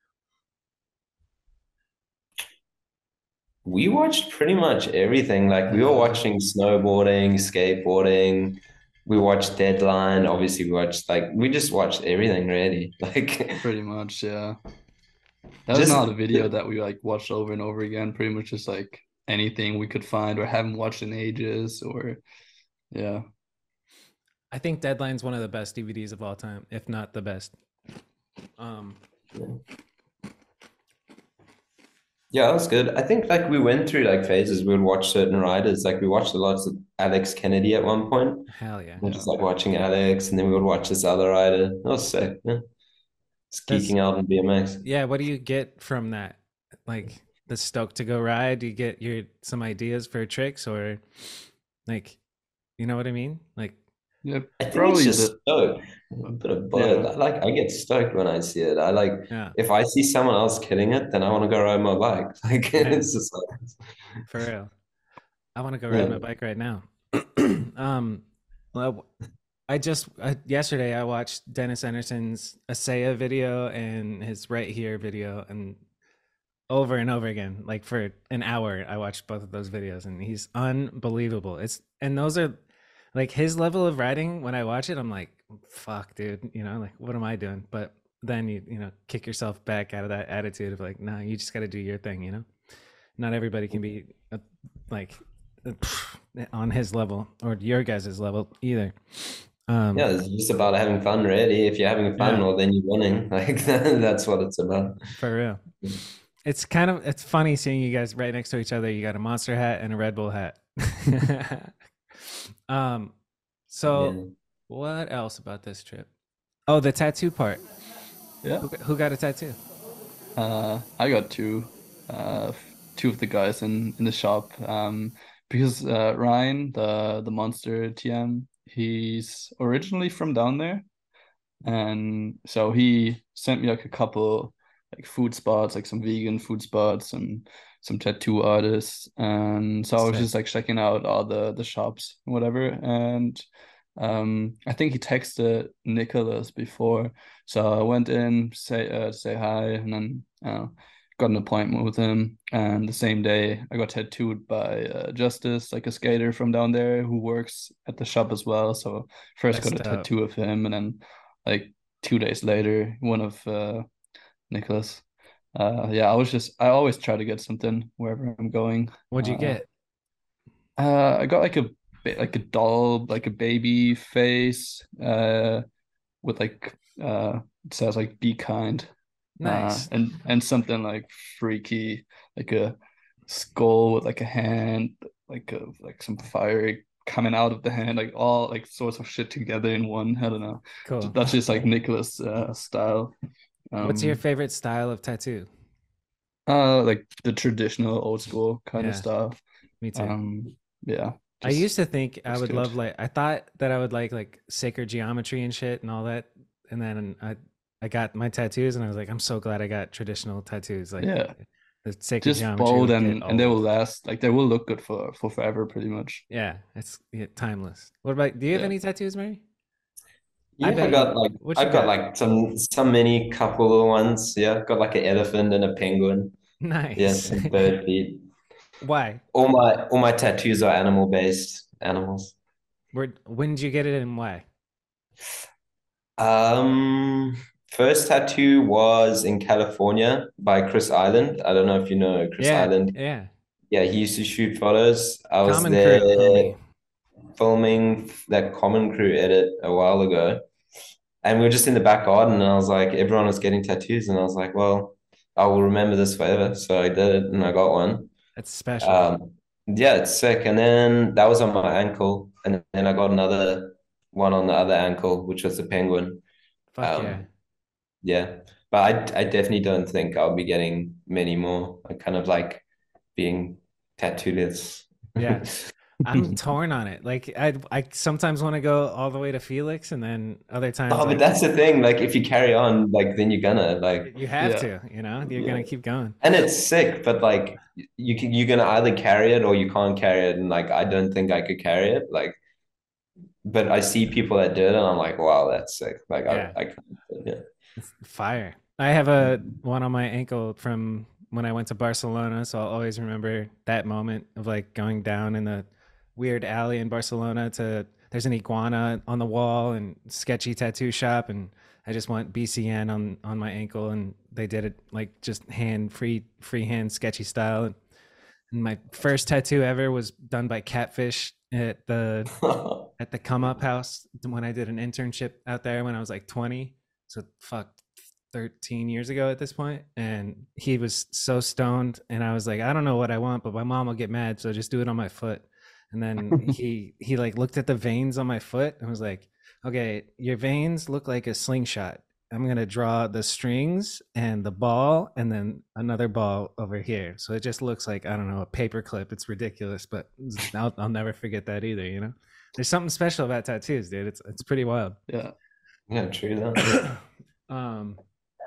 We watched pretty much everything. Like we were Yeah, watching snowboarding, skateboarding. We watched Deadline. Obviously, we watched like we just watched everything really. Like pretty much. Yeah. That was just not a video that we like watched over and over again. Pretty much just like anything we could find or haven't watched in ages or yeah. I think Deadline's one of the best DVDs of all time, if not the best. Um, yeah, that was good. I think like we went through like phases. We would watch certain riders. Like we watched a lot of Alex Kennedy at one point. Hell yeah. We're Yeah. just like watching Alex, and then we would watch this other rider. That was sick. Yeah, just That's geeking out on BMX. yeah. What do you get from that? Like the stoke to go ride? Do you get your some ideas for tricks or like, you know what I mean? Like, Yeah. I think it's Probably just the stoked. A bit of both. yeah. I get stoked when I see it. I like yeah, if I see someone else killing it, then I want to go ride my bike. Like yeah, it's just like for real. I want to go ride yeah. my bike right now. Well, yesterday I watched Dennis Anderson's Asaya video and his Right Here video, and over and over again, like for an hour, I watched both of those videos, and he's unbelievable. And those are like his level of writing. When I watch it, I'm like, fuck, dude, like what am I doing? But then you kick yourself back out of that attitude of like, nah, you just got to do your thing. Not everybody can be like on his level or your guys' level either. Yeah, it's just about having fun, really. If you're having fun, Yeah, well, then you're winning. Like that's what it's about. for real. It's funny seeing you guys right next to each other. You got a Monster hat and a Red Bull hat. um, so Yeah. what else about this trip? Oh, the tattoo part. Yeah. Who got a tattoo? I got two of the guys in the shop. Because Ryan, the Monster TM, he's originally from down there. And so he sent me like a couple like food spots, like some vegan food spots and some tattoo artists. And so I was Sick. just like checking out all the shops and whatever. And I think he texted Nicholas before. So I went in, say hi, and then got an appointment with him. And the same day I got tattooed by Justice, like a skater from down there who works at the shop as well. So first That's got a dope. tattoo of him, and then like 2 days later, one of Nicholas. Yeah, I always try to get something wherever I'm going. What'd you get? I got like a doll, like a baby face, with like it says like "be kind," Nice. and something like freaky, like a skull with like a hand, like some fire coming out of the hand, like all like sorts of shit together in one. I don't know. Cool. That's just like Nicholas style. What's your favorite style of tattoo? Like the traditional old school kind of Yeah, style. me too. Yeah, I just used to think I looks would good. love like I thought that I would like sacred geometry and shit and all that, and then I got my tattoos and I was like, I'm so glad I got traditional tattoos. Like Yeah, the sacred just geometry bold will get and they will old. last. Like they will look good for forever, pretty much. Yeah, it's timeless. What about? Do you have Yeah. any tattoos, Mary? I Yeah, bet you. What you I've got got? like some mini couple of ones. Yeah, I've got like an elephant and a penguin. Yeah, Nice. some bird feet. Why? All my tattoos are animal based animals. When did you get it and why? Um, First tattoo was in California by Chris Island. I don't know if you know Chris Yeah, Island. yeah. Yeah, he used to shoot photos. I was Common Crew, there homie. filming that Common Crew edit a while ago. And we were just in the back garden, and I was like, everyone was getting tattoos, and I was like, well, I will remember this forever. So I did it, and I got one. That's special. Yeah, it's sick. And then that was on my ankle, and then I got another one on the other ankle, which was the penguin. Fuck yeah. Um, yeah, but I definitely don't think I'll be getting many more. I kind of like being tattooless. Yeah. I'm torn on it. Like I sometimes want to go all the way to Felix and then other times Oh, but like that's the thing. Like, if you carry on, like, then you're gonna like, you have Yeah. to, you're yeah. gonna keep going. And it's sick, but like, you're gonna either carry it or you can't carry it, and like, I don't think I could carry it. Like, but I see people that did it, and I'm like, wow, that's sick. Like, Yeah. I can't. Yeah. It's fire. I have a one on my ankle from when I went to Barcelona, so I'll always remember that moment of like going down in the weird alley in Barcelona to there's an iguana on the wall and sketchy tattoo shop and I just want BCN on my ankle and they did it like just hand freehand sketchy style and my first tattoo ever was done by Catfish at the Come Up House when I did an internship out there when I was like 20. So fuck 13 years ago at this point. And he was so stoned and I was like, I don't know what I want, but my mom will get mad, so just do it on my foot. And then he like looked at the veins on my foot and was like, okay, your veins look like a slingshot. I'm gonna draw the strings and the ball and then another ball over here. So it just looks like I don't know a paper clip. It's ridiculous, but I'll never forget that either. There's something special about tattoos, dude. It's pretty wild. Yeah. Yeah, true that. um,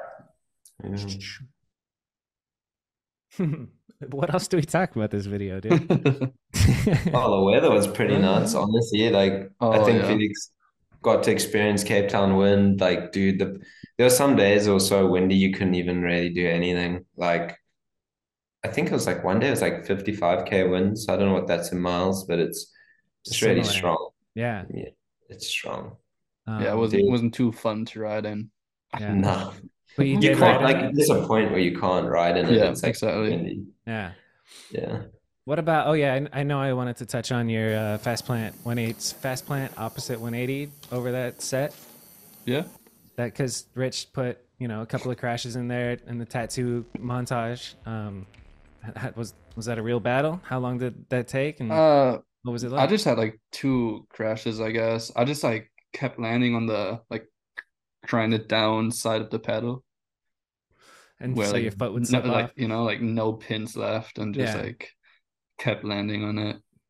Yeah. what else do we talk about this video, dude? Oh, the weather was pretty nuts, honestly. Like, I Oh think yeah. Felix got to experience Cape Town wind. Like, dude, there were some days it was so windy you couldn't even really do anything. Like, I think it was like one day it was like 55k winds. I don't know what that's in miles, but it's really Similar. strong. Yeah. Yeah, it's strong. Yeah, it Dude, wasn't too fun to ride in. yeah. No, But you you did can't, ride in like, it? there's a point where you can't ride in it. Yeah, It's like exactly. windy. Yeah. Yeah. What about? Oh yeah, I know. I wanted to touch on your Fast Plant 180 Fast Plant opposite 180 over that set. Yeah. That because Rich put a couple of crashes in there in the tattoo montage. Was that a real battle? How long did that take? And what was it I like? just had like 2 crashes, I guess. I just like kept landing on the like trying to down side of the pedal And where so like your foot would no, slip off. like like no pins left and just Yeah, like kept landing on it.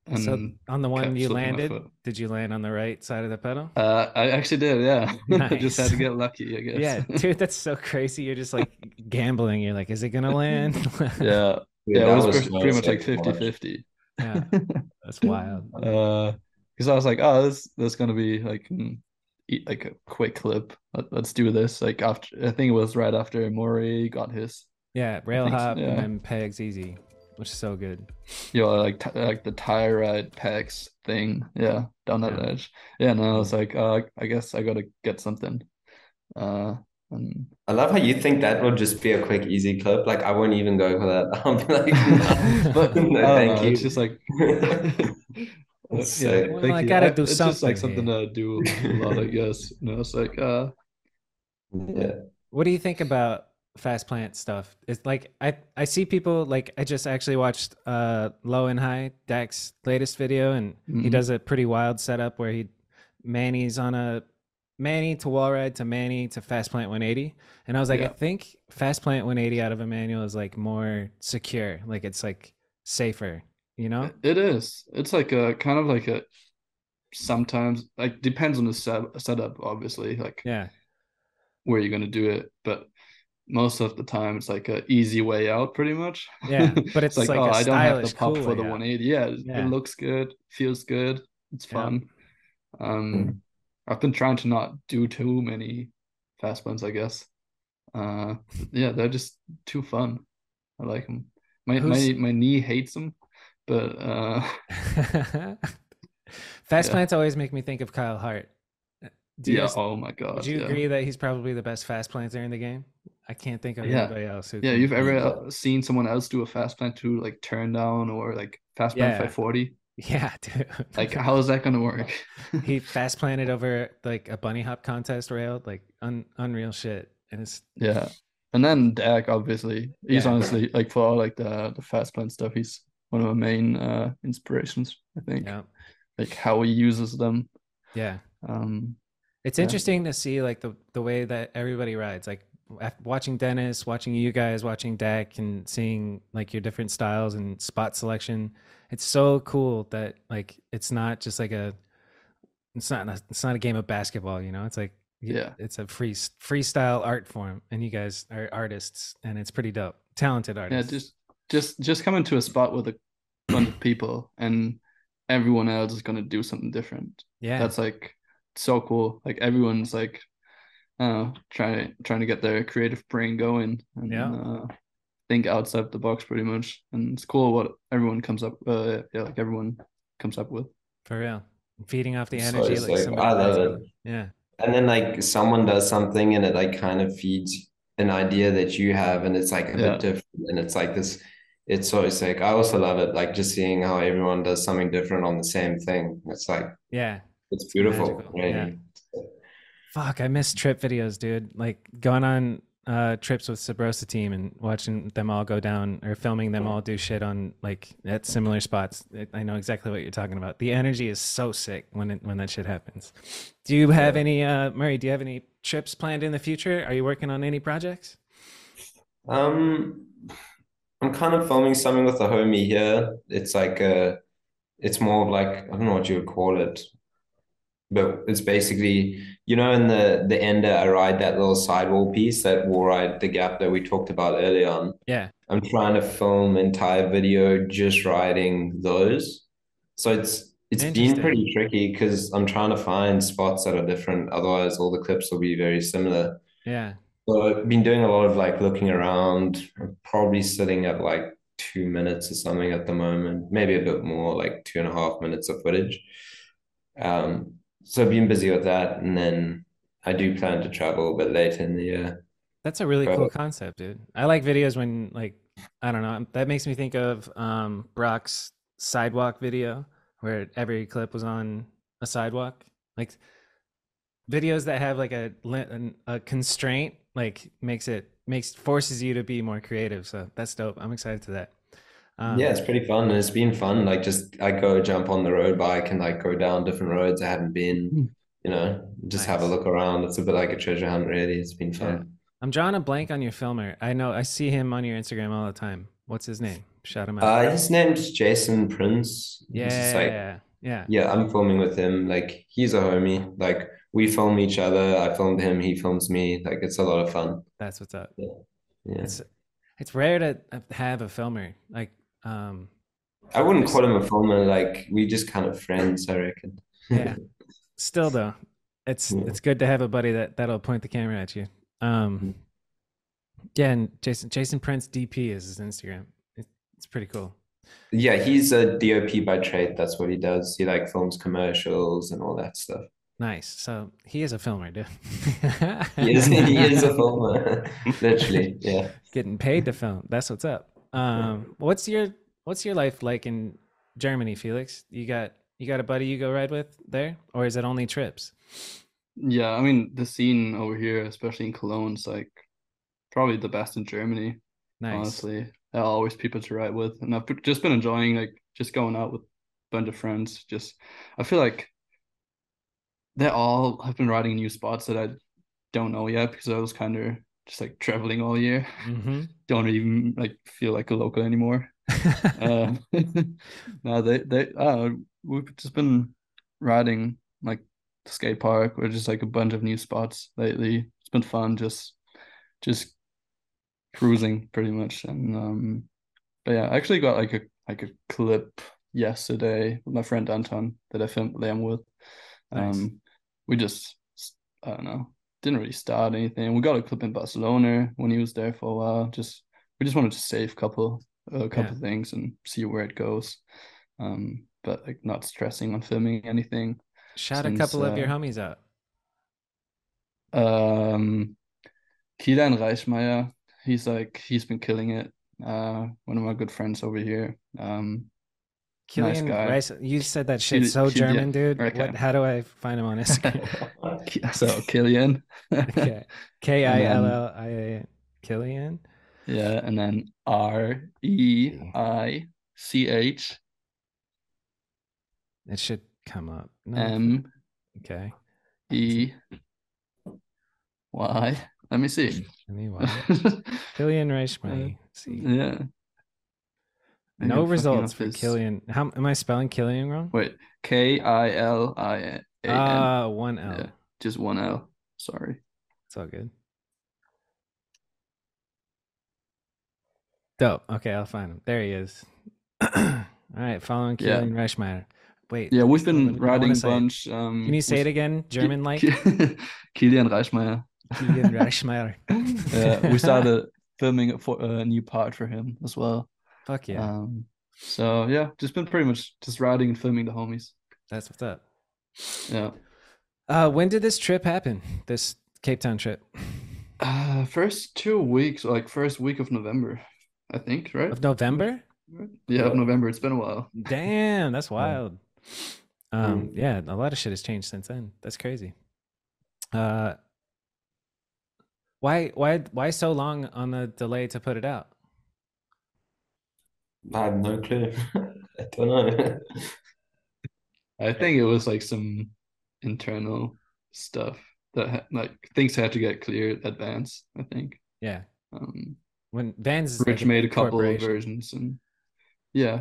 So and on the one kept you slipping my landed, foot. did you land on the right side of the pedal? I actually did, yeah. I just had Nice. to get lucky, I guess. Yeah, dude, that's so crazy. You're just like gambling. You're like, is it gonna land? Yeah. Dude, Yeah, it that was was so pretty much like sick to watch. 50-50. Yeah, that's wild. Because I was like, oh, this gonna be like like a quick clip. Let's do this. Like after, I think it was right after Maury got his. Yeah, I rail think hop and yeah, then pegs easy, which is so good. like like the tire ride pegs thing. Yeah, down that Yeah. edge. Yeah, and I Yeah. was like, I guess I gotta get something. Uh, and I love how you think that will just be a quick, easy clip. Like I won't even go for that. I'll be like, but no, no, I don't thank know. It's you. just like, That's yeah, sick. Well, thank I you. gotta do It's just like something something here. that I do a lot, I guess. You know, it's like, Yeah. What do you think about fast plant stuff? It's like I see people like I just actually watched Low and High Dak's latest video, and he does a pretty wild setup where he Manny's on a Manny to wall ride to Manny to fast plant 180, and I was like, I yeah, think fast plant 180 out of a manual is like more secure, like it's like safer, you know? it is. It's like a kind of like a sometimes like depends on the setup, obviously, like Yeah, where you're gonna do it, but most of the time it's like a easy way out, pretty much. yeah, but It's it's like, like oh, a I don't have to stylish, pop cool for the way out. 180. Yeah, it Yeah, looks good, feels good, it's yeah. fun. I've been trying to not do too many fast ones, I guess. Uh, yeah, they're just too fun. I like them. Who's My knee hates them, but fast yeah, plants always make me think of Kyle Hart. Do you yeah. guys Oh my Would God, you yeah, agree that he's probably the best fast planter in the game? I can't think of yeah, anybody else who yeah. can. You've ever Yeah. seen someone else do a fast plant to like turn down or like fast plant Yeah, 540? yeah, dude. Like, how is that gonna work? He fast planted over like a bunny hop contest rail, like unreal shit. And it's Yeah. And then Dak, obviously, he's yeah, honestly like for all like the fast plant stuff, he's one of my main inspirations, I think. yeah, Like how he uses them. yeah. Um, It's yeah. interesting to see like the way that everybody rides. Like watching Dennis, watching you guys, watching Dak, and seeing like your different styles and spot selection. It's so cool that like it's not just like it's not a game of basketball, you know. It's like Yeah. it's a freestyle art form, and you guys are artists, and it's pretty dope, talented Yeah, artists. just come into a spot with a bunch of people and everyone else is gonna do something different. Yeah, That's like so cool. Like everyone's like trying to get their creative brain going yeah, and think outside the box pretty much. And it's cool what everyone comes up yeah, like everyone comes up with. for real. Feeding off the So energy like sick. somebody I rides love on it. it. Yeah, And then like someone does something and it like kind of feeds an idea that you have and it's like a Yeah. bit different and it's like this, it's so sick. I also love it, like just seeing how everyone does something different on the same thing. It's like yeah. it's It's beautiful, magical. Yeah. really. Fuck, I miss trip videos, dude. Like going on trips with Sabrosa team and watching them all go down or filming them all do shit on like at similar spots. I know exactly what you're talking about. The energy is so sick when that shit happens. Do you have Yeah. any Murray, do you have any trips planned in the future? Are you working on any projects? Um, I'm kind of filming something with a homie here. It's like it's more of like I don't know what you would call it, but it's basically in the ender I ride that little sidewall piece that will ride the gap that we talked about earlier on. Yeah. I'm trying to film entire video just riding those. So it's been Interesting. pretty tricky because I'm trying to find spots that are different. Otherwise, all the clips will be very similar. Yeah. So I've been doing a lot of like looking around. I'm probably sitting at like 2 minutes or something at the moment, maybe a bit more, like 2.5 minutes of footage. So I've been busy with that, and then I do plan to travel a bit later in the year. That's a really But cool concept, dude. I like videos when like I don't know, that makes me think of Brock's sidewalk video where every clip was on a sidewalk. Like videos that have like a constraint like forces you to be more creative. So that's dope. I'm excited to that. yeah, Um it's pretty fun, and it's been fun. Like just I go jump on the road bike and like go down different roads I haven't been. Just have a nice. look around. It's a bit like a treasure hunt, really. It's been Yeah. fun. I'm drawing a blank on your filmer. I know I see him on your Instagram all the time. What's his name? Shout him out. His name's Jason Prince. He's just like, Yeah, yeah, yeah, I'm filming with him. Like he's a homie. Like we film each other. I filmed him. He films me. Like it's a lot of fun. that's what's up. Yeah. Yeah. It's rare to have a filmer. Like, I wouldn't there's call him a filmer. Like we just kind of friends, I reckon. yeah. Still though, Yeah. it's good to have a buddy that'll point the camera at you. Um, yeah, and Jason Prince DP is his Instagram. It's pretty cool. Yeah, he's a DOP by trade. That's what he does. He like films commercials and all that stuff. Nice. So he is a filmer, dude. He is a filmer. Literally. Yeah. Getting paid to film. That's what's up. What's your life like in Germany, Felix? You got a buddy you go ride with there, or is it only trips? Yeah, I mean the scene over here, especially in Cologne, is like probably the best in Germany. Nice. Honestly, there are always people to ride with, and I've just been enjoying like just going out with a bunch of friends. Just I feel like they all have been riding new spots that I don't know yet because I was kind of just like traveling all year. Mm-hmm. Don't even like feel like a local anymore. Uh, no, we've just been riding like the skate park or just like a bunch of new spots lately. It's been fun, just cruising pretty much. And but yeah, I actually got like a clip yesterday with my friend Anton that I filmed Liam with. Nice. We just I don't know, didn't really start anything. We got a clip in Barcelona when he was there for a while. We just wanted to save a couple things and see where it goes. But like not stressing on filming anything. Shout a couple of your homies out. Kilian Reichmeier, he's been killing it. One of my good friends over here. Nice Killian guy. Rice, you said that shit so German, dude. Okay. How do I find him on Instagram? So Kilian. Okay. Killia. Killian. Yeah, and then REICH It should come up. No. Okay. MEY. Let me see. Killian Reichmeier. See. Yeah. No results for Killian. How am I spelling Killian wrong? Wait, KILIAN. One L. Yeah, just one L. Sorry. It's all good. Dope. Okay, I'll find him. There he is. All right, following Killian Reichmeier. Wait. Yeah, we've been riding a bunch. Can you say it again, German like? Kilian Reichmeier. Kilian Reichmeier. Yeah, we started filming a new part for him as well. Fuck yeah. So yeah, just been pretty much just riding and filming the homies. That's what's up. Yeah. When did this trip happen? This Cape Town trip? First 2 weeks, like first week of November, I think, right? Of November? Yeah, of November. It's been a while. Damn, that's wild. Yeah, a lot of shit has changed since then. That's crazy. Why so long on the delay to put it out? I have no clue. I don't know. I think it was like some internal stuff that like things had to get cleared advance, I think. Yeah. When Vans Rich made a couple of versions and yeah.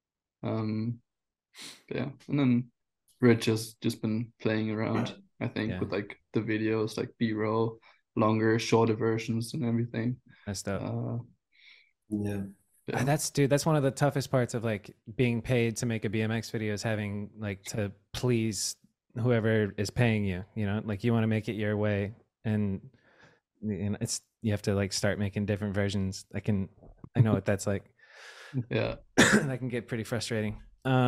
Yeah. And then Rich has just been playing around, I think, with like the videos, like B-roll, longer, shorter versions and everything. That's dope. Yeah. That's one of the toughest parts of like being paid to make a BMX video is having like to please whoever is paying you, you know, like you want to make it your way and you know, you have to like start making different versions. I know what that's like. Yeah. That can get pretty frustrating.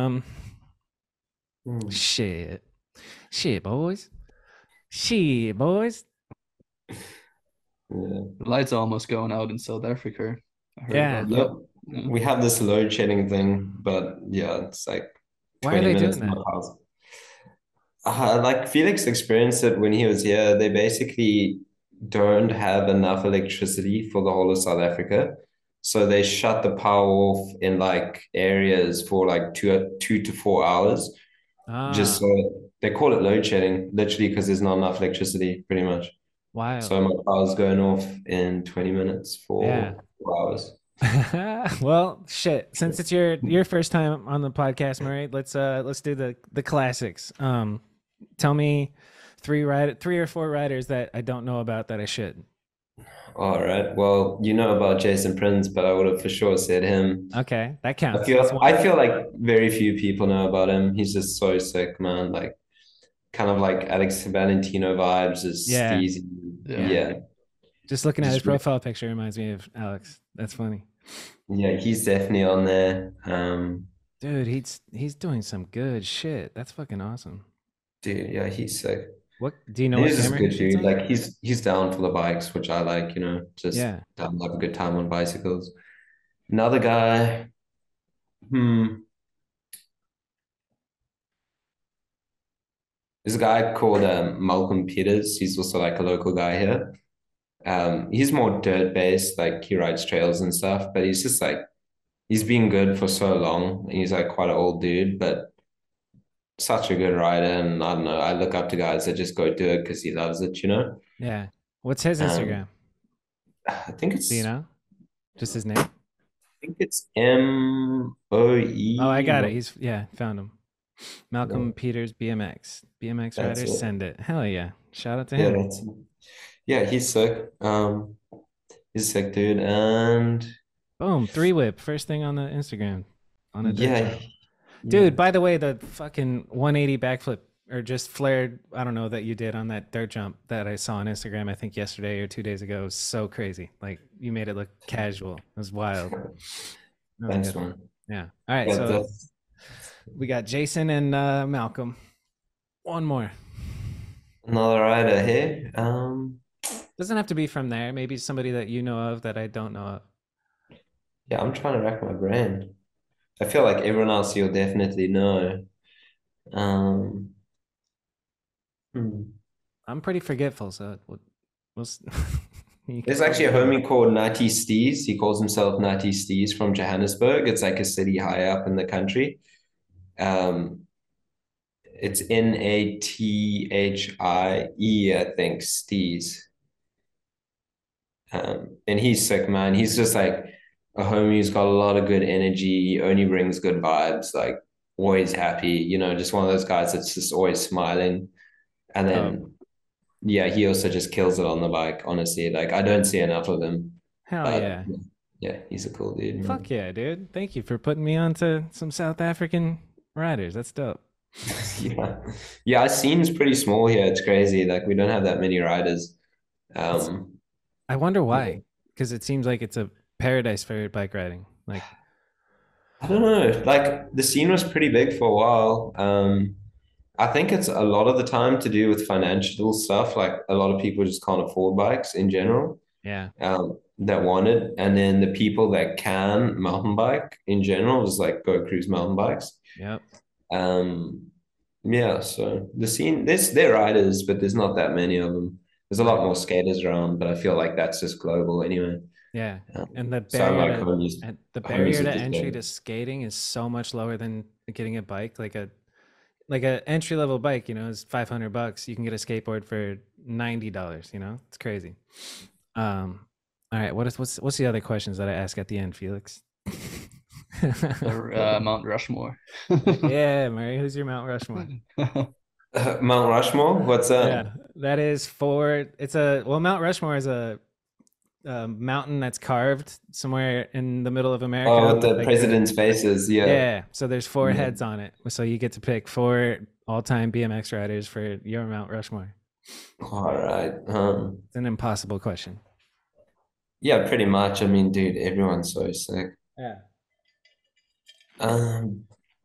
Shit, boys. Yeah. The lights are almost going out in South Africa. Yeah. We have this load shedding thing, but yeah, it's like 20 Why are they doing that? Like Felix experienced it when he was here. They basically don't have enough electricity for the whole of South Africa. So they shut the power off in like areas for like 2 to 4 hours. Just so they call it load shedding, literally because there's not enough electricity, pretty much. Wow. So my power's going off in 20 minutes for 4 hours. Well, shit. Since it's your first time on the podcast, Murray, let's do the classics. Tell me three or four riders that I don't know about that I should. All right. Well, you know about Jason Prince, but I would have for sure said him. Okay, that I counts. That's feel I one. feel like very few people know about him. He's just so sick, man. Like kind of like Alex Valentino vibes, is Yeah, steezy. Yeah. yeah. Yeah. Just looking at his Just profile picture reminds me of Alex. That's funny. yeah, he's definitely on there. Dude, he's doing some good shit. That's fucking awesome. Dude, yeah, he's sick. What do you know what He's just a camera he good shoots dude. on? Like he's down for the bikes, which I like, just Yeah. down to have a good time on bicycles. Another guy, hmm, there's a guy called Malcolm Peters. He's also like a local guy here. He's more dirt based, like he rides trails and stuff, but he's just like he's been good for so long. He's like quite an old dude, but such a good rider. And I don't know, I look up to guys that just go do it because he loves it. Yeah. What's his Um, Instagram? I think Do you it's know? Just his name? Oh, I MOE. got it. He's yeah, found him. Malcolm No, Peters BMX. BMX that's riders it. send it. Hell yeah. Shout out to Yeah, him. yeah, he's sick. He's a sick dude. And Boom, three whip. First thing on the Instagram on a dirt yeah, jump. yeah. Dude, by the way, the fucking 180 backflip or just flared, I don't know, that you did on that dirt jump that I saw on Instagram, I think yesterday or 2 days ago was so crazy. Like you made it look casual. It was wild. That was a Thanks, good one. man. Yeah. All right. Yeah, So we got Jason and Malcolm. One more. another rider here. Doesn't have to be from there. Maybe somebody that you know of that I don't know of. Yeah, I'm trying to rack my brain. I feel like everyone else you'll definitely know. Um, hmm. I'm pretty forgetful, so we'll you can There's help actually me a out. homie called Natty Steez. He calls himself Natty Steez from Johannesburg. It's like a city high up in the country. Um, it's Nathie, I think, Steez. And he's sick, man. He's just like a homie who's got a lot of good energy. He only brings good vibes, like always happy, just one of those guys that's just always smiling. And Dope. then, yeah, he also just kills it on the bike, honestly. Like, I don't see enough of him, Hell but yeah. yeah, he's a cool dude, Fuck man. yeah, dude. Thank you for putting me on to some South African riders. That's dope. Yeah. Yeah, our scene's pretty small here. It's crazy. Like, we don't have that many riders. It's Um, I wonder yeah. why. Because it seems like it's a paradise for bike riding. Like, I don't know. Like, the scene was pretty big for a while. I think it's a lot of the time to do with financial stuff. Like a lot of people just can't afford bikes in general, yeah. that want it. And then the people that can mountain bike in general just like go cruise mountain bikes. Yep. Um, yeah, so the scene, there are riders, but there's not that many of them. There's a lot Right. more skaters around, but I feel like that's just global anyway. Yeah. And So I'm like the homies barrier to with this entry guy. to skating is so much lower than getting a bike. Like a entry level bike, is $500. You can get a skateboard for $90. It's crazy. Um, all right. What's the other questions that I ask at the end, Felix? The Mount Rushmore. Yeah, Murray. Who's your Mount Rushmore? Mount Rushmore, what's that? Yeah, that is for it's a well, Mount Rushmore is a mountain that's carved somewhere in the middle of Oh, America with with the like the president's faces, yeah. yeah. So there's four Yeah. heads on it. So you get to pick four all-time BMX riders for your Mount Rushmore. All right. It's an impossible question. Yeah, pretty much. I mean, dude, everyone's so sick. Yeah. Um,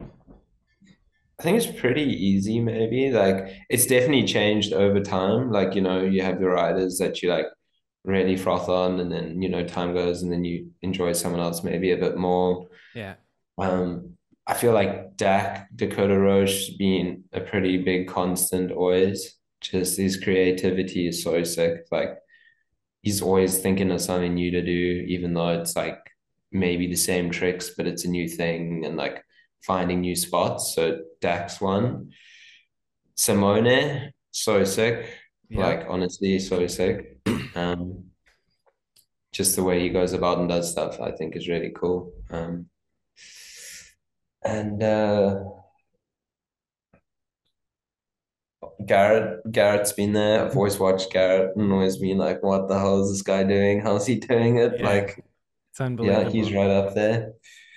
I think it's pretty easy, maybe. Like, it's definitely changed over time. Like, you have your riders that you like really froth on, and then, time goes, and then you enjoy someone else maybe a bit more. Yeah. I feel like Dakota Roche being a pretty big constant always. Just his creativity is so sick. Like, he's always thinking of something new to do, even though it's like maybe the same tricks, but it's a new thing and like finding new spots. So Dax one. Simone, so sick. Yep. Like honestly, so sick. Um, just the way he goes about and does stuff, I think is really cool. And Garrett's been there. I've always watched Garrett and always been like, what the hell is this guy doing? How's he doing it? Yeah, Like, it's yeah, he's unbelievable. right up there.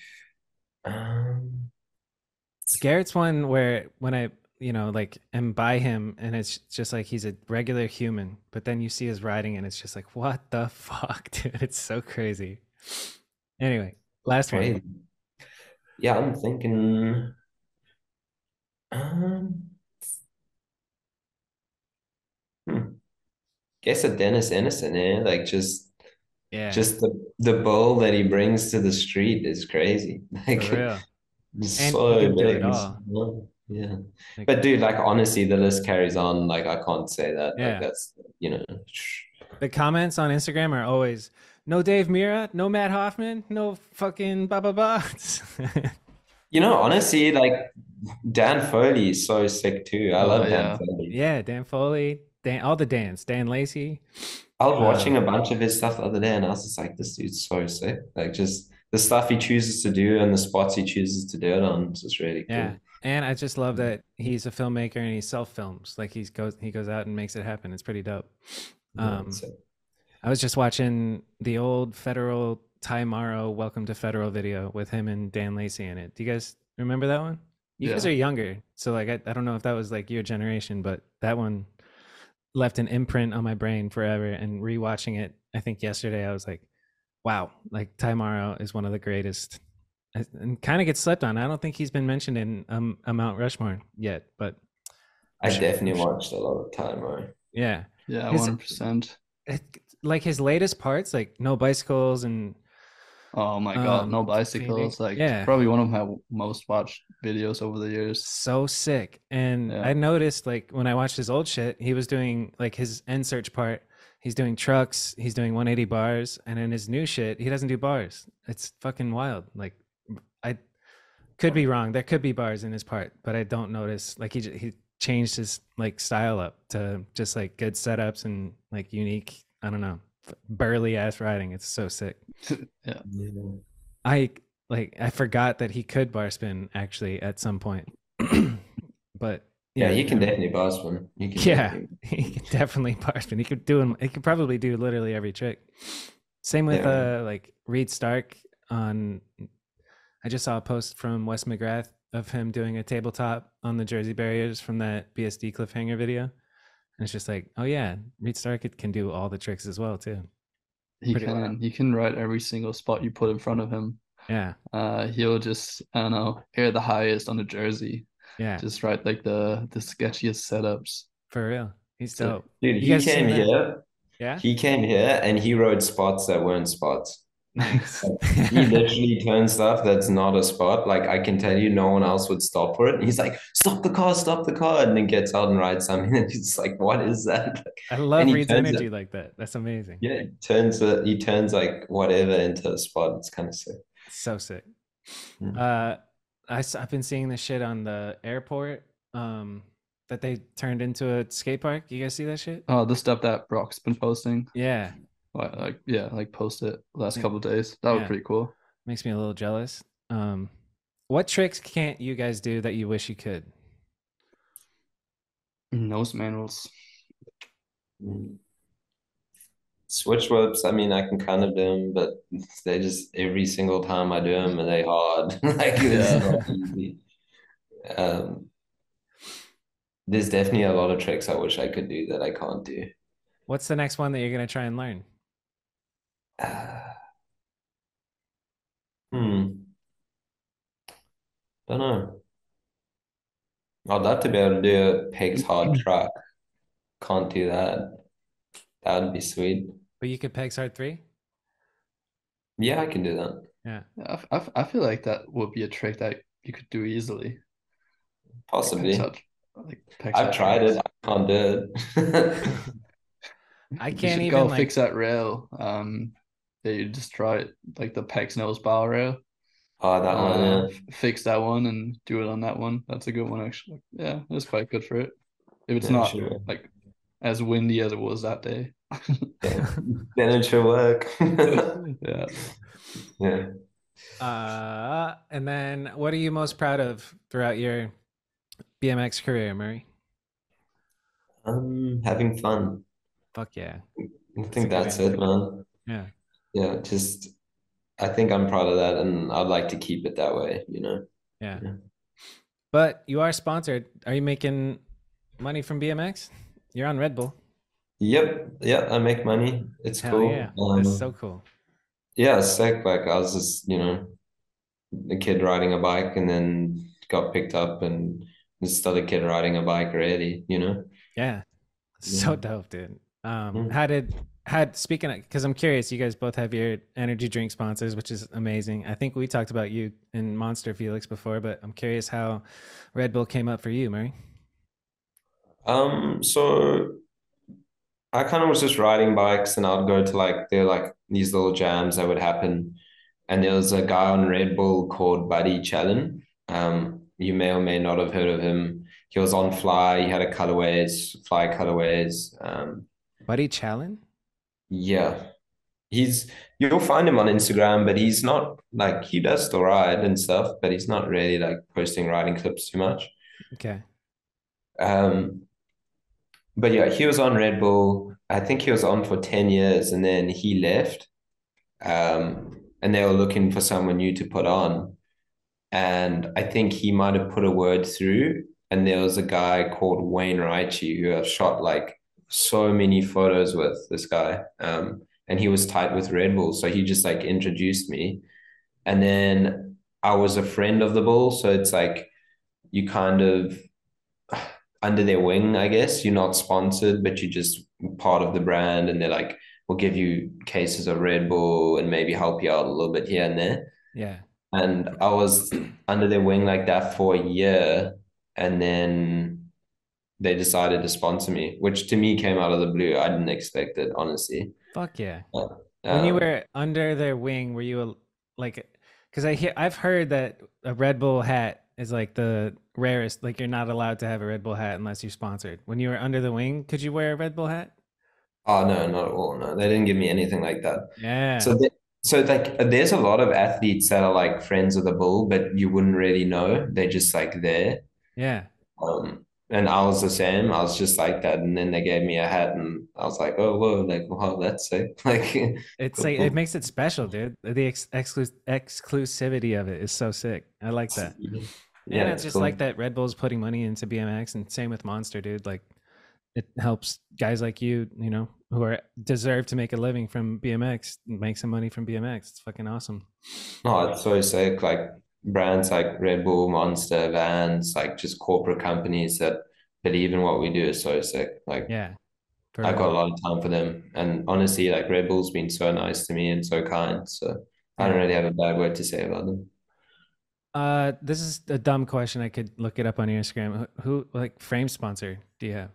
Um, Garrett's one where when I, like am by him and it's just like he's a regular human, but then you see his riding and it's just like, what the fuck, dude? It's so crazy. Anyway, last one. Crazy. Yeah, I'm thinking. Um, hmm, guess a Dennis Innocent, eh? Like Yeah, just the bull that he brings to the street is crazy. for Like real. he's And he so can do it big. all. Yeah. Like, But dude, like honestly, the list carries on. Like I can't say that. Like yeah. that's The comments on Instagram are always no Dave Mira, no Matt Hoffman, no fucking blah blah blah. honestly, like Dan Foley is so sick too. I Oh love Dan yeah. Foley. Yeah, Dan Foley, all the Dans, Dan Lacey. I was Uh, watching a bunch of his stuff the other day and I was just like, this dude's so sick. Like just the stuff he chooses to do and the spots he chooses to do it on is just really yeah, cool. and I just love that he's a filmmaker and he self films. Like he goes out and makes it happen. It's pretty dope. Yeah, Um, so I was just watching the old Federal Ty Morrow Welcome to Federal video with him and Dan Lacey in it. Do you guys remember that one? You guys Yeah. are younger, so like I don't know if that was like your generation, but that one left an imprint on my brain forever. And rewatching it, I think yesterday, I was like, wow, like Ty Morrow is one of the greatest, and kind of gets slept on. I don't think he's been mentioned in a Mount Rushmore yet, but I I'm definitely sure. watched a lot of time, right? Yeah, Yeah, his 100%. it, like his latest parts, like no bicycles and Oh my God, no Phoenix. bicycles. Like Yeah, probably one of my most watched videos over the years. so sick. And Yeah. I noticed like when I watched his old shit, he was doing like his end search part. He's doing trucks. He's doing 180 bars, and in his new shit, he doesn't do bars. It's fucking wild. Like I could be wrong. There could be bars in his part, but I don't notice. Like he changed his like style up to just like good setups and like unique. I don't know, burly ass riding. It's so sick. Yeah. Yeah. I I forgot that he could bar spin actually at some point. But Yeah, yeah, you can definitely boss one. You can yeah, definitely. he could definitely bar spin. He could do him. He could probably do literally every trick. Same with Yeah. like Reed Stark on. I just saw a post from Wes McGrath of him doing a tabletop on the Jersey barriers from that BSD cliffhanger video. And it's just like, oh yeah, Reed Stark can do all the tricks as well too. He Pretty wild. can. He can ride every single spot you put in front of him. Yeah, He'll just, I don't know, air the highest on the jersey. yeah, Just ride like the sketchiest setups. for real. He's So dope. Dude, You guys seen that? Yeah. he came here and he rode spots that weren't spots. Nice. He literally turned stuff that's not a spot. Like I can tell you, no one else would stop for it. And he's like, stop the car," and then gets out and rides something. And he's like, "What is that?" I And love he Reed's turns it. energy like that. That's amazing. Yeah, he turns like whatever into a spot. It's kind of sick. So sick. Mm. I've been seeing this shit on the airport that they turned into a skate park. You guys see that shit? oh, the stuff that Brock's been posting. Yeah. Like yeah, like post it last Yeah. couple of days. That was Yeah. pretty cool. Makes me a little jealous. What tricks can't you guys do that you wish you could? Nose manuals. Mm. Switch whips, I mean, I can kind of do them, but they just every single time I do them, and they hard. Like it's Yeah. not easy. Um, there's definitely a lot of tricks I wish I could do that I can't do. What's the next one that you're gonna try and learn? Hmm. Don't know. I'd love to be able to do a Peg's hard truck. Can't do that. That would be sweet. But you could peg hard 3? Yeah, I can do that. Yeah. I feel like that would be a trick that you could do easily. Possibly. Like I've tried it. I can't do it. I You can't should even go like fix that rail. Yeah, you just try it like the Pex nose bow rail. Oh, that one, yeah. Fix that one and do it on that one. That's a good one actually. Yeah, it's quite good for it. If it's Yeah, not sure. like as windy as it was that day. Yeah. Then it should work. Yeah. Yeah. And then what are you most proud of throughout your BMX career, Murray? Having fun. Fuck yeah. I That's a think good that's it, answer. man. Yeah. Yeah, just I think I'm proud of that, and I'd like to keep it that way, you know. Yeah. Yeah. But you are sponsored. Are you making money from BMX? You're on Red Bull. Yep, yeah, I make money. It's Hell yeah. cool. That's so cool. Yeah, it's sick. Like I was just, a kid riding a bike and then got picked up and just still a kid riding a bike really, you know? Yeah. Yeah. So dope, dude. Mm. Speaking of, because I'm curious, you guys both have your energy drink sponsors, which is amazing. I think we talked about you and Monster Felix before, but I'm curious how Red Bull came up for you, Murray. So I kind of was just riding bikes and I'd go to like these little jams that would happen. And there was a guy on Red Bull called Buddy Challen. You may or may not have heard of him. He was on Fly, he had a Fly colorways. Buddy Challen? Yeah. He's You'll find him on Instagram, but he's not like he does still ride and stuff, but he's not really like posting riding clips too much. Okay. Um, but yeah, he was on Red Bull. I think he was on for 10 years and then he left. And they were looking for someone new to put on. And I think he might have put a word through. And there was a guy called Wayne Raichi who I've shot like so many photos with this guy. And he was tight with Red Bull. So he just like introduced me. And then I was a friend of the Bull. So it's like you kind of under their wing, I guess. You're not sponsored, but you're just part of the brand. And they're like, we'll give you cases of Red Bull and maybe help you out a little bit here and there. Yeah. And I was under their wing like that for a year. And then they decided to sponsor me, which to me came out of the blue. I didn't expect it, honestly. Fuck yeah. But, When you were under their wing, were you like, because I've heard that a Red Bull hat is like the rarest. Like you're not allowed to have a Red Bull hat unless you're sponsored. When you were under the wing, could you wear a Red Bull hat? oh no, not at all. No, they didn't give me anything like that. Yeah. So, like, there's a lot of athletes that are like friends of the bull, but you wouldn't really know. They're just like there. Yeah. And I was the same. I was just like that. And then they gave me a hat, and I was like, oh, whoa, like, wow, that's sick. Like, It's like it cool. makes it special, dude. The exclusivity of it is so sick. I like that. Yeah, And it's it's just like cool. that Red Bull's putting money into BMX and same with Monster, dude. Like it helps guys like you know, who are deserve to make a living from BMX, make some money from BMX. It's fucking awesome. No, it's so sick. Like brands like Red Bull, Monster, Vans, like just corporate companies that believe in what we do is so sick. Like Yeah, for I got a real. lot of time for them. And honestly, like Red Bull's been so nice to me and so kind. So I don't Yeah. really have a bad word to say about them. This is a dumb question. I could look it up on your Instagram. Who like frame sponsor do you have?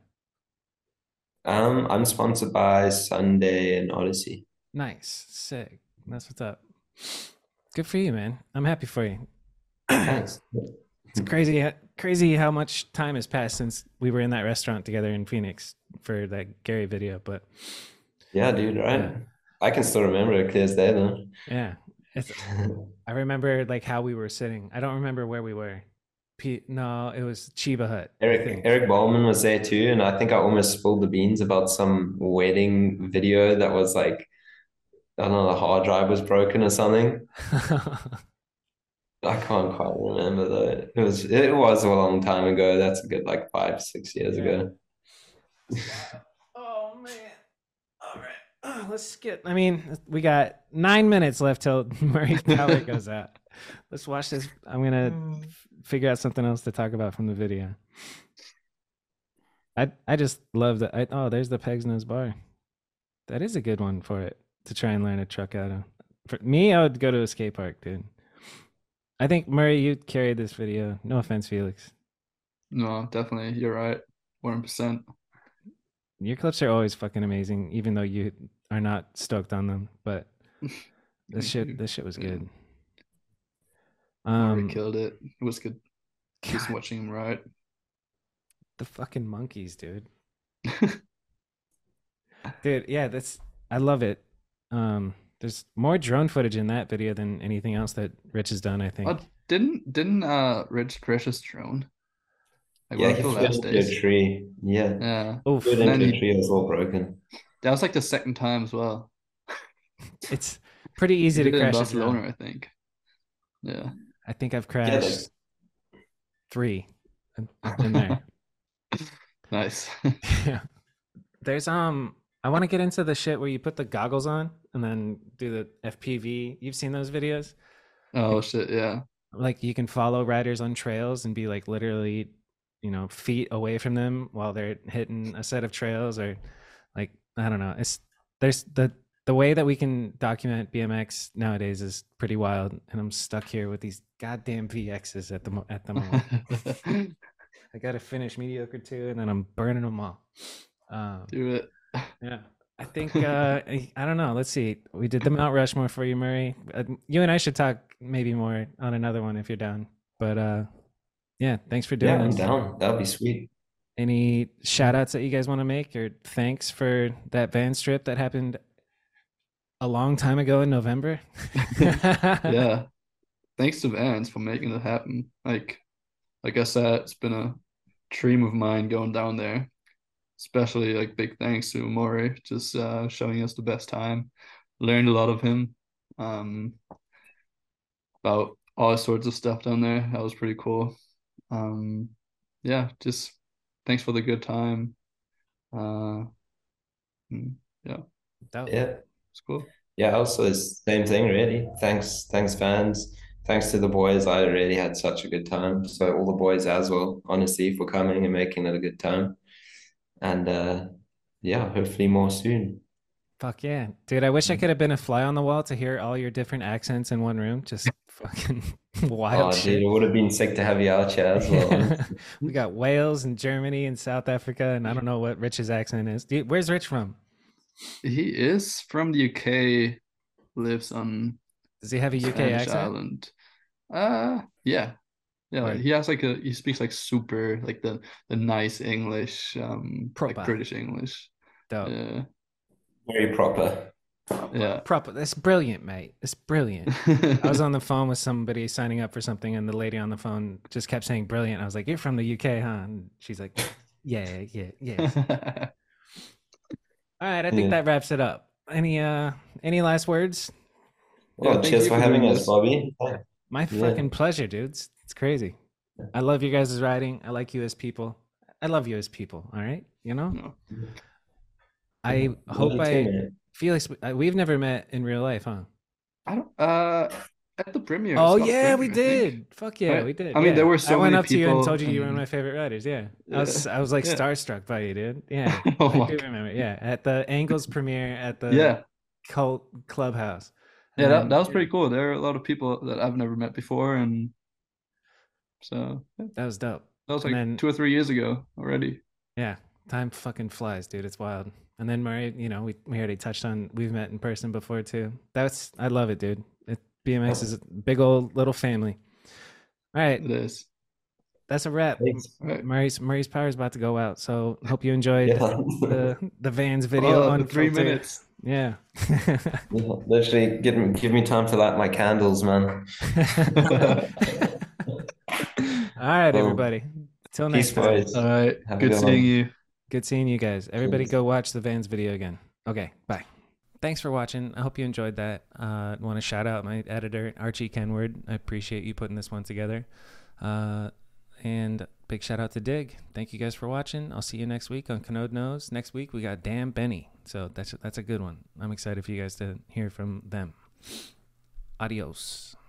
I'm sponsored by Sunday and Odyssey. Nice, sick. That's what's up. Good for you, man. I'm happy for you. Thanks. It's crazy how much time has passed since we were in that restaurant together in Phoenix for that Gary video. But Yeah, dude, yeah, right? I can still remember it clear as day though. yeah. It's, I remember like how we were sitting. I don't remember where we were. No, it was Chiba Hut, I think. Eric Bowman was there too, and I think I almost spilled the beans about some wedding video that was like, I don't know, the hard drive was broken or something. I can't quite remember though. It was a long time ago. That's a good like 5, 6 years Yeah. ago. Oh man. All right. Let's get. I mean, we got 9 minutes left till Murray's power goes out. Let's watch this. I'm gonna figure out something else to talk about from the video. I just love that. Oh, there's the Pegs Nose Bar. That is a good one for it to try and learn a truck out of. For me, I would go to a skate park, dude. I think Murray, you carried this video. No offense, Felix. No, definitely. You're right. 100%. Your clips are always fucking amazing, even though you are not stoked on them. But this shit was good. Mario killed it. It was good just God, watching him ride. the fucking monkeys, dude. Dude, yeah, I love it. There's more drone footage in that video than anything else that Rich has done, I Oh, think. didn't Rich crash his drone like Yeah, one of he the flew last into a days? tree. Yeah, Yeah. flew Oof. And then into a tree. It was all broken. that was like the second time as well. It's pretty He easy to did it in crash a drone. Barcelona, I think. Yeah. I think I've Yeah, like crashed 3. I've been there. Nice. Yeah. There's I want to get into the shit where you put the goggles on and then do the FPV. You've seen those videos? Oh shit, yeah. Like you can follow riders on trails and be like literally, feet away from them while they're hitting a set of trails, or like I don't know. There's the way that we can document BMX nowadays is pretty wild, and I'm stuck here with these goddamn VXs at the moment. I got to finish mediocre 2 and then I'm burning them all. Do it. Yeah. I think I don't know. Let's see. We did the Mount Rushmore for you, Murray. You and I should talk maybe more on another one if you're down. But yeah, thanks for yeah, doing I'm this. down. That'll be sweet. Any shout outs that you guys want to make, or thanks for that van strip that happened a long time ago in November? Yeah. Thanks to Vans for making it happen. Like I said, it's been a dream of mine going down there. Especially like big thanks to Maury, just showing us the best time. Learned a lot of him. Um about all sorts of stuff down there. That was pretty cool. Um yeah, just thanks for the good time. Uh yeah, Dope. Yeah. it's cool. Yeah, also it's same thing really. Thanks fans. Thanks to the boys. I really had such a good time. So all the boys as well, honestly, for coming and making it a good time. And yeah, hopefully more soon. Fuck yeah. Dude, I wish I could have been a fly on the wall to hear all your different accents in one room. Just fucking wild Oh, dude, shit. it would have been sick to have you out here as well. Yeah. We got Wales and Germany and South Africa, and I don't know what Rich's accent is. Dude, where's Rich from? He is from the UK, lives on Does he have a UK Spanish accent? island. Yeah. Yeah, like Or he has like he speaks like super like the nice English, like proper? British English. Dope. Yeah. Very proper. Yeah. Proper. That's brilliant, mate. It's brilliant. I was on the phone with somebody signing up for something, and the lady on the phone just kept saying brilliant. I was like, "You're from the UK, huh?" And she's like, "Yeah, yeah, yes." All right, I think Yeah. that wraps it up. Any last words? Yeah, Well, thank cheers you for for doing having us, this. Bobby. My Yeah. fucking pleasure, dudes. It's crazy. I love you guys' writing. I like you as people. I love you as people. All right, No. I Love hope you too, I man. Felix. We've never met in real life, huh? I don't at the premiere, Oh Scott yeah, we premiere, I think. did. Fuck yeah, Right? we did. I mean, Yeah, there were I so went many up to you and people told you you were one of and my favorite writers. Yeah, yeah. I was like Yeah. starstruck by you, dude. Yeah, Oh I my do God. remember. Yeah, at the Angles premiere at the Yeah. Cult Clubhouse, Yeah, and that then was yeah, pretty cool. There are a lot of people that I've never met before, and so yeah, that was dope. that was And like then 2 or 3 years ago already. yeah, time fucking flies, dude. It's wild. And then Murray, we already touched on we've met in person before too. I love it, dude. BMX is a big old little family. All right, It is. that's a wrap. Thanks. All right. Murray's power is about to go out, so hope you enjoyed Yeah. the Vans video Oh, the 3 unfiltered. minutes. Yeah. Yeah, literally, give me time to light my candles, man. All right, Well, everybody. Till peace, next time. boys. All right. Have a Good good seeing one. you. Good seeing you guys. Everybody Cheers. go watch the Vans video again. Okay, bye. Thanks for watching. I hope you enjoyed that. I want to shout out my editor, Archie Kenward. I appreciate you putting this one together. And big shout out to Dig. Thank you guys for watching. I'll see you next week on Canode Knows. Next week we got Dan Benny. So that's a good one. I'm excited for you guys to hear from them. Adios.